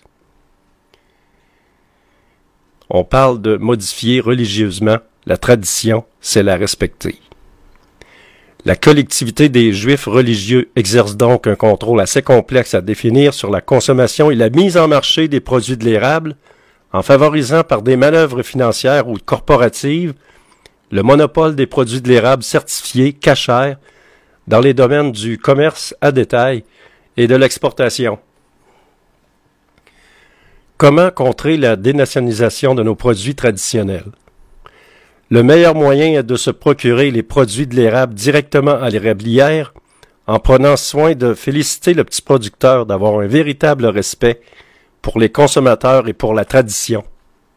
On parle de modifier religieusement la tradition, c'est la respecter. La collectivité des Juifs religieux exerce donc un contrôle assez complexe à définir sur la consommation et la mise en marché des produits de l'érable, en favorisant par des manœuvres financières ou corporatives le monopole des produits de l'érable certifiés, cachers, dans les domaines du commerce à détail et de l'exportation. Comment contrer la dénationalisation de nos produits traditionnels? Le meilleur moyen est de se procurer les produits de l'érable directement à l'érablière, en prenant soin de féliciter le petit producteur d'avoir un véritable respect pour les consommateurs et pour la tradition.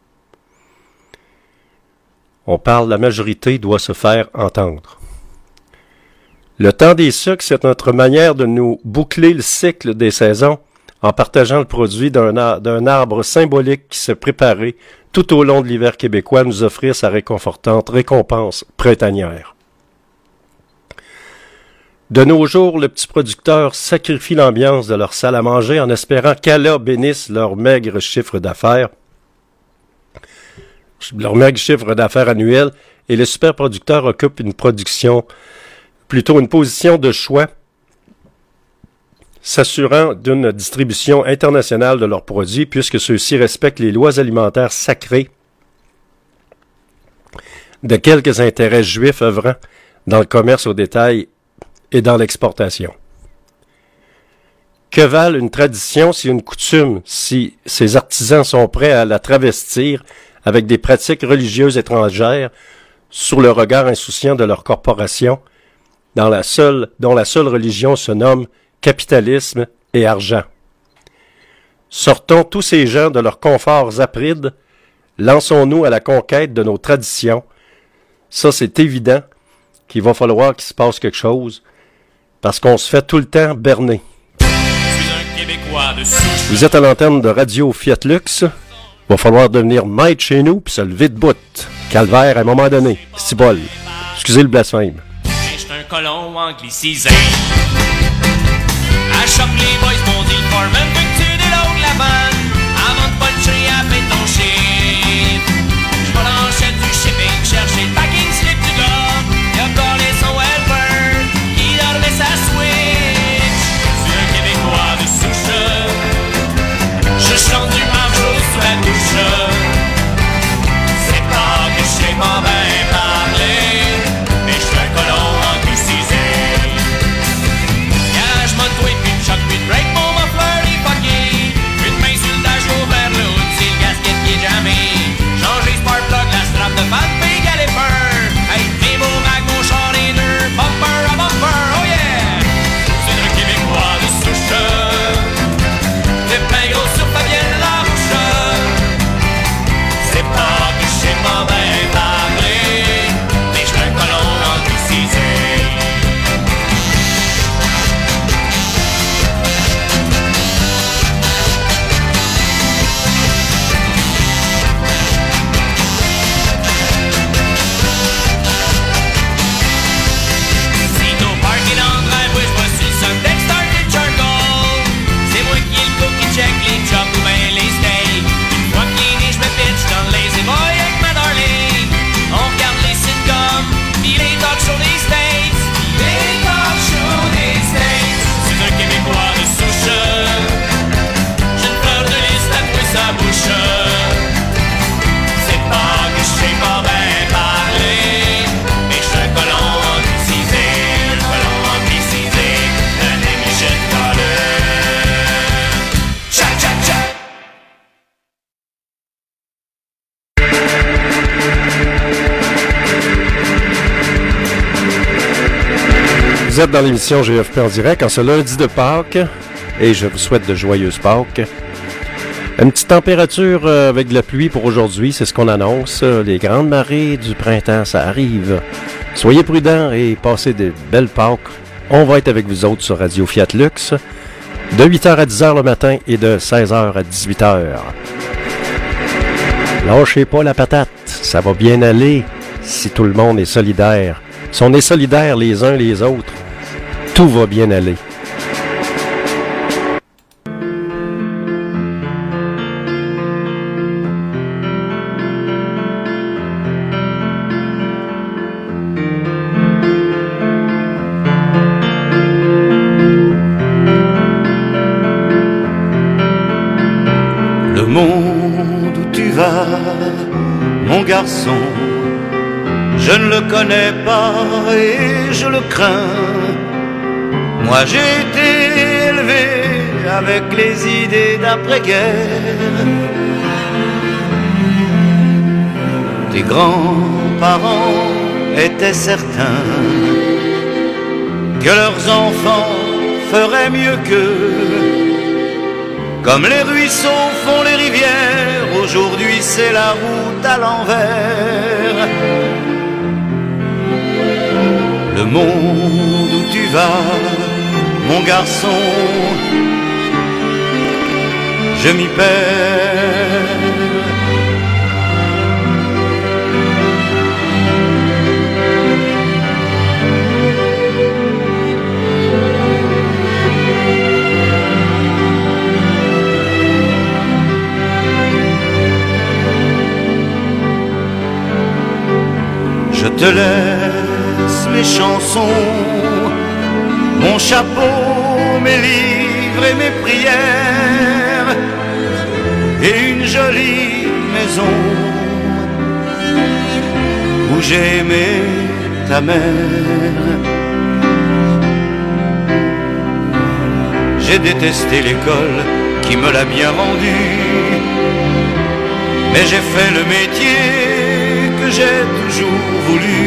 On parle, la majorité doit se faire entendre. Le temps des sucres, c'est notre manière de nous boucler le cycle des saisons en partageant le produit d'un, ar- d'un arbre symbolique qui s'est préparé tout au long de l'hiver québécois à nous offrir sa réconfortante récompense printanière. De nos jours, le petit producteur sacrifie l'ambiance de leur salle à manger en espérant qu'Allah bénisse leur maigre chiffre d'affaires, leur maigre chiffre d'affaires annuel, et le superproducteur occupe une production, plutôt une position de choix, s'assurant d'une distribution internationale de leurs produits, puisque ceux-ci respectent les lois alimentaires sacrées de quelques intérêts juifs œuvrant dans le commerce au détail et dans l'exportation. Que valent une tradition si une coutume, si ces artisans sont prêts à la travestir avec des pratiques religieuses étrangères sous le regard insouciant de leur corporation, dans la seule, dont la seule religion se nomme capitalisme et argent. Sortons tous ces gens de leurs conforts aprides, lançons-nous à la conquête de nos traditions. Ça, c'est évident qu'il va falloir qu'il se passe quelque chose, parce qu'on se fait tout le temps berner. Je suis un Québécois de souche. Vous êtes à l'antenne de Radio Fiat Lux. Va falloir devenir maître chez nous puis se lever de bout. Calvaire à un moment donné. C'est bol. Excusez le blasphème. Je suis un colon anglicisé. À choc, les boys m'ont dit le foreman veut que tu déloades la vanne avant de puncher à ton chiffre. J'vais l'enchaîne du shipping, chercher le packing slip du gars. Y'a collé son helper qui dormait sa switch. Je suis un Québécois de souche. Je chante du margeau sous la douche. C'est pas que je sais pas bien parler, mais je suis un colon anglicisé. Gage-moi de toi et puis de choc, puis de break, mon muffler, les fucky. Une main sur le dash, vers le hood, c'est le gaz qui Vous êtes dans l'émission G F P en direct en ce lundi de Pâques et je vous souhaite de joyeuses Pâques. Une petite température euh, avec de la pluie pour aujourd'hui, c'est ce qu'on annonce. Les grandes marées du printemps, ça arrive. Soyez prudents et passez de belles Pâques. On va être avec vous autres sur Radio Fiat Lux de huit heures à dix heures le matin et de seize heures à dix-huit heures. Lâchez pas la patate, ça va bien aller si tout le monde est solidaire. Si on est solidaires les uns les autres, tout va bien aller. Le monde où tu vas, mon garçon, je ne le connais pas et je le crains. Moi j'ai été élevé avec les idées d'après-guerre. Tes grands-parents étaient certains que leurs enfants feraient mieux qu'eux. Comme les ruisseaux font les rivières, aujourd'hui c'est la route à l'envers. Le monde où tu vas, mon garçon, je m'y perds. Je te laisse mes chansons, mon chapeau, mes livres et mes prières, et une jolie maison où j'ai aimé ta mère. J'ai détesté l'école qui me l'a bien rendu, mais j'ai fait le métier que j'ai toujours voulu.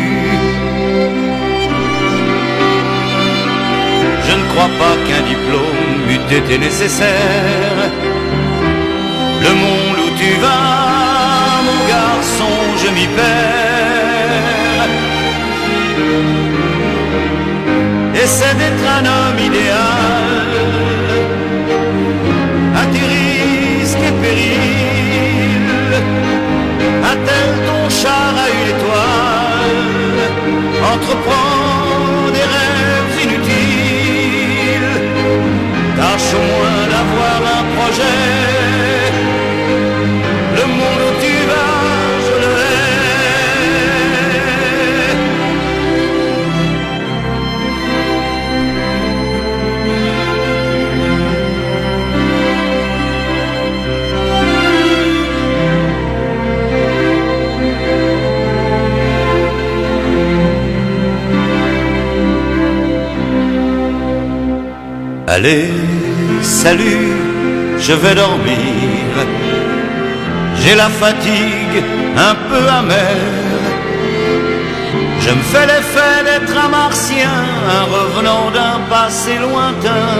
Je ne crois pas qu'un diplôme eût été nécessaire. Le monde où tu vas, mon garçon, je m'y perds. Essaie d'être un homme idéal, à tes risques et périls. Attelle ton char à une étoile, entreprends des rêves inutiles. Tâche au moins d'avoir un projet. Le monde où tu vas, je le Allez, salut, je vais dormir. J'ai la fatigue un peu amère. Je me fais l'effet d'être un martien, un revenant d'un passé lointain.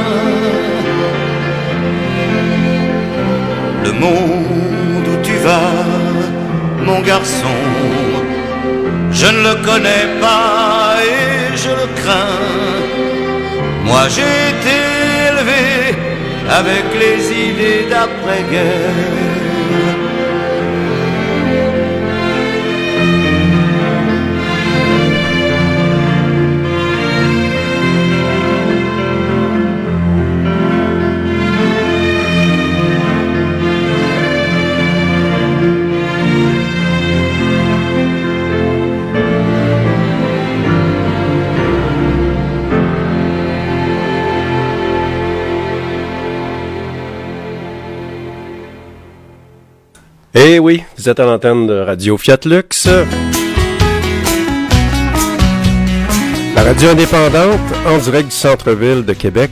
Le monde où tu vas, mon garçon, je ne le connais pas et je le crains. Moi j'ai été élevé avec les idées d'après-guerre. Eh oui, vous êtes à l'antenne de Radio Fiat Lux. La radio indépendante en direct du centre-ville de Québec.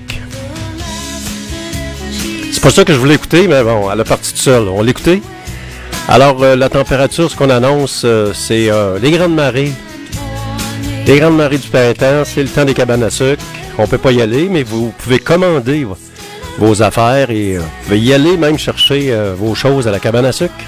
C'est pas ça que je voulais écouter, mais bon, elle a parti toute seule. On l'écoutait. Alors, euh, la température, ce qu'on annonce, euh, c'est euh, les grandes marées. Les grandes marées du printemps, c'est le temps des cabanes à sucre. On peut pas y aller, mais vous pouvez commander vos affaires et euh, vous pouvez y aller, même chercher euh, vos choses à la cabane à sucre.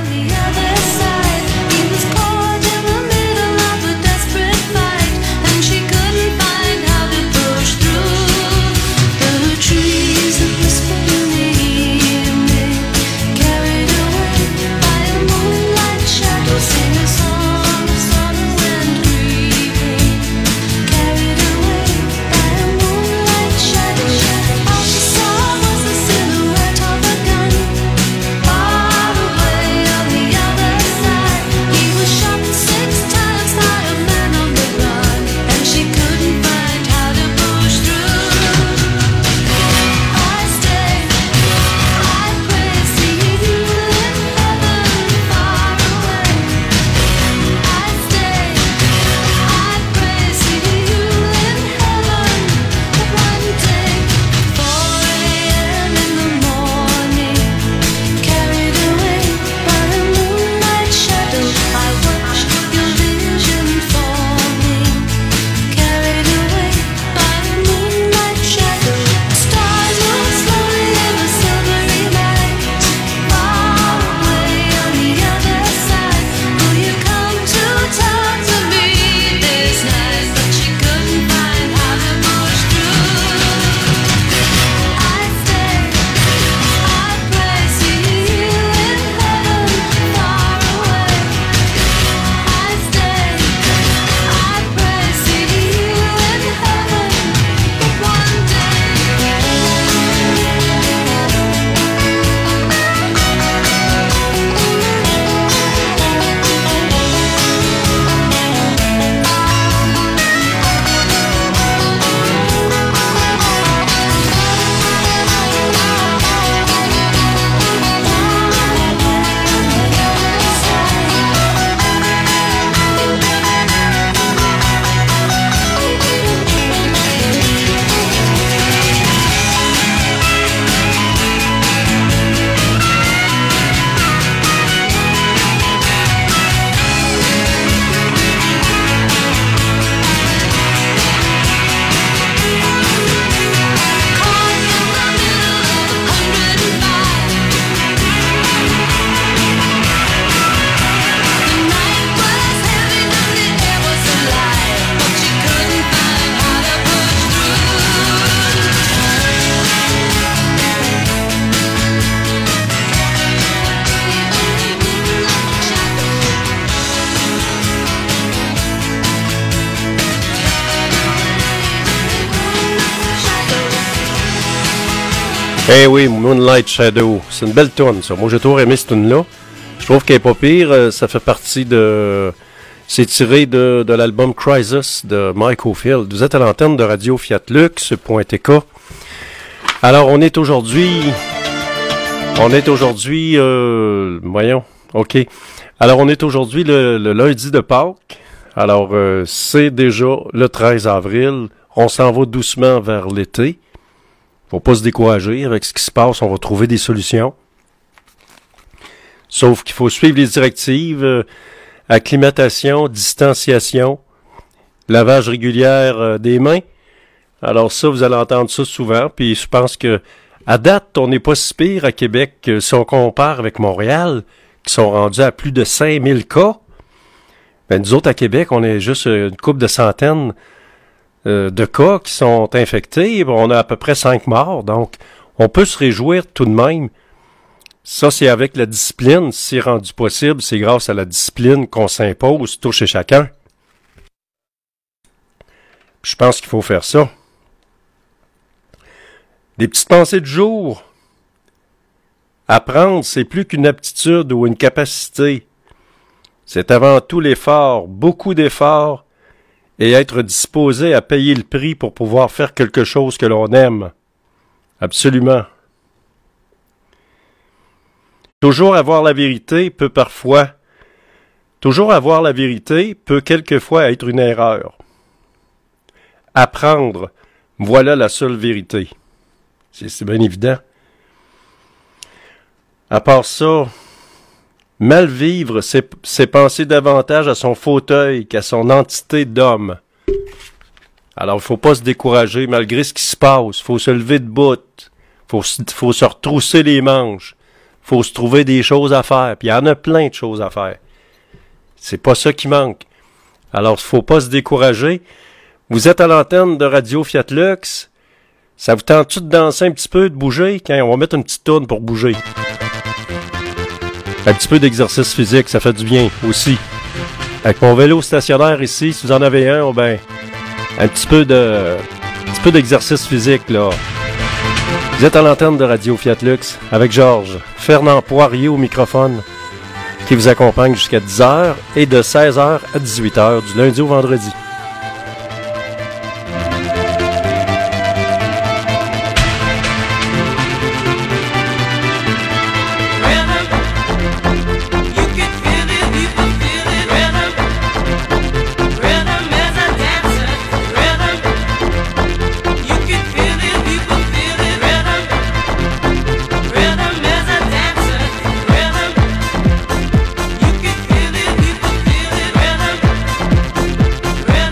Eh oui, Moonlight Shadow. C'est une belle toune, ça. Moi, j'ai toujours aimé cette toune-là. Je trouve qu'elle est pas pire. Ça fait partie de... C'est tiré de, de l'album Crisis de Mike Oldfield. Vous êtes à l'antenne de Radio Fiat Lux point T K. Alors, on est aujourd'hui... On est aujourd'hui... Euh, voyons. OK. Alors, on est aujourd'hui le, le lundi de Pâques. Alors, euh, c'est déjà le treize avril. On s'en va doucement vers l'été. Faut pas se décourager avec ce qui se passe, on va trouver des solutions. Sauf qu'il faut suivre les directives, euh, acclimatation, distanciation, lavage régulier euh, des mains. Alors ça, vous allez entendre ça souvent, puis je pense que à date, on n'est pas si pire à Québec euh, si on compare avec Montréal, qui sont rendus à plus de cinq mille cas. Ben, nous autres, à Québec, on est juste une couple de centaines de cas qui sont infectés, on a à peu près cinq morts, donc on peut se réjouir tout de même. Ça, c'est avec la discipline, si c'est rendu possible, c'est grâce à la discipline qu'on s'impose, tout chez chacun. Je pense qu'il faut faire ça. Des petites pensées du jour. Apprendre, c'est plus qu'une aptitude ou une capacité. C'est avant tout l'effort, beaucoup d'efforts, et être disposé à payer le prix pour pouvoir faire quelque chose que l'on aime. Absolument. Toujours avoir la vérité peut parfois... Toujours avoir la vérité peut quelquefois être une erreur. Apprendre, voilà la seule vérité. C'est, c'est bien évident. À part ça, mal vivre, c'est, c'est penser davantage à son fauteuil qu'à son entité d'homme. Alors, il faut pas se décourager malgré ce qui se passe. Il faut se lever de bout. Il faut, faut se retrousser les manches. Il faut se trouver des choses à faire. Puis il y en a plein de choses à faire. C'est pas ça qui manque. Alors, il faut pas se décourager. Vous êtes à l'antenne de Radio Fiat Lux. Ça vous tente-tu de danser un petit peu, de bouger? Quand on va mettre une petite tourne pour bouger. Un petit peu d'exercice physique, ça fait du bien aussi. Avec mon vélo stationnaire ici, si vous en avez un, oh ben, un petit peu de, un petit peu d'exercice physique, là. Vous êtes à l'antenne de Radio Fiat Lux avec Georges Fernand Poirier au microphone qui vous accompagne jusqu'à dix heures et de seize heures à dix-huit heures du lundi au vendredi. Rhythm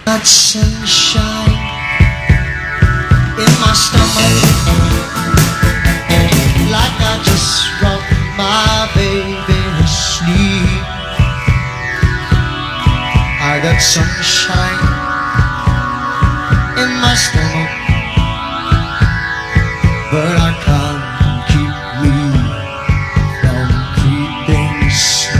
That sunshine in my stomach, like I just rocked my baby to sleep. I got sunshine in my stomach, but I can't keep me from creeping sleep.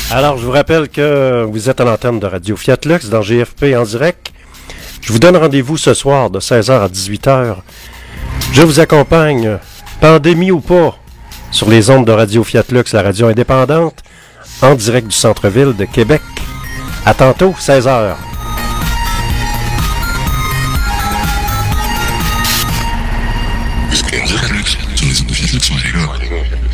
Alors, je vous rappelle que vous êtes à l'antenne de Radio Fiat Lux dans G F P en direct. Je vous donne rendez-vous ce soir de seize heures à dix-huit heures. Je vous accompagne, pandémie ou pas, sur les ondes de Radio Fiat Lux, la radio indépendante, en direct du centre-ville de Québec. À tantôt, seize heures. Fiat Lux, sur les ondes de Fiat Lux, les gars.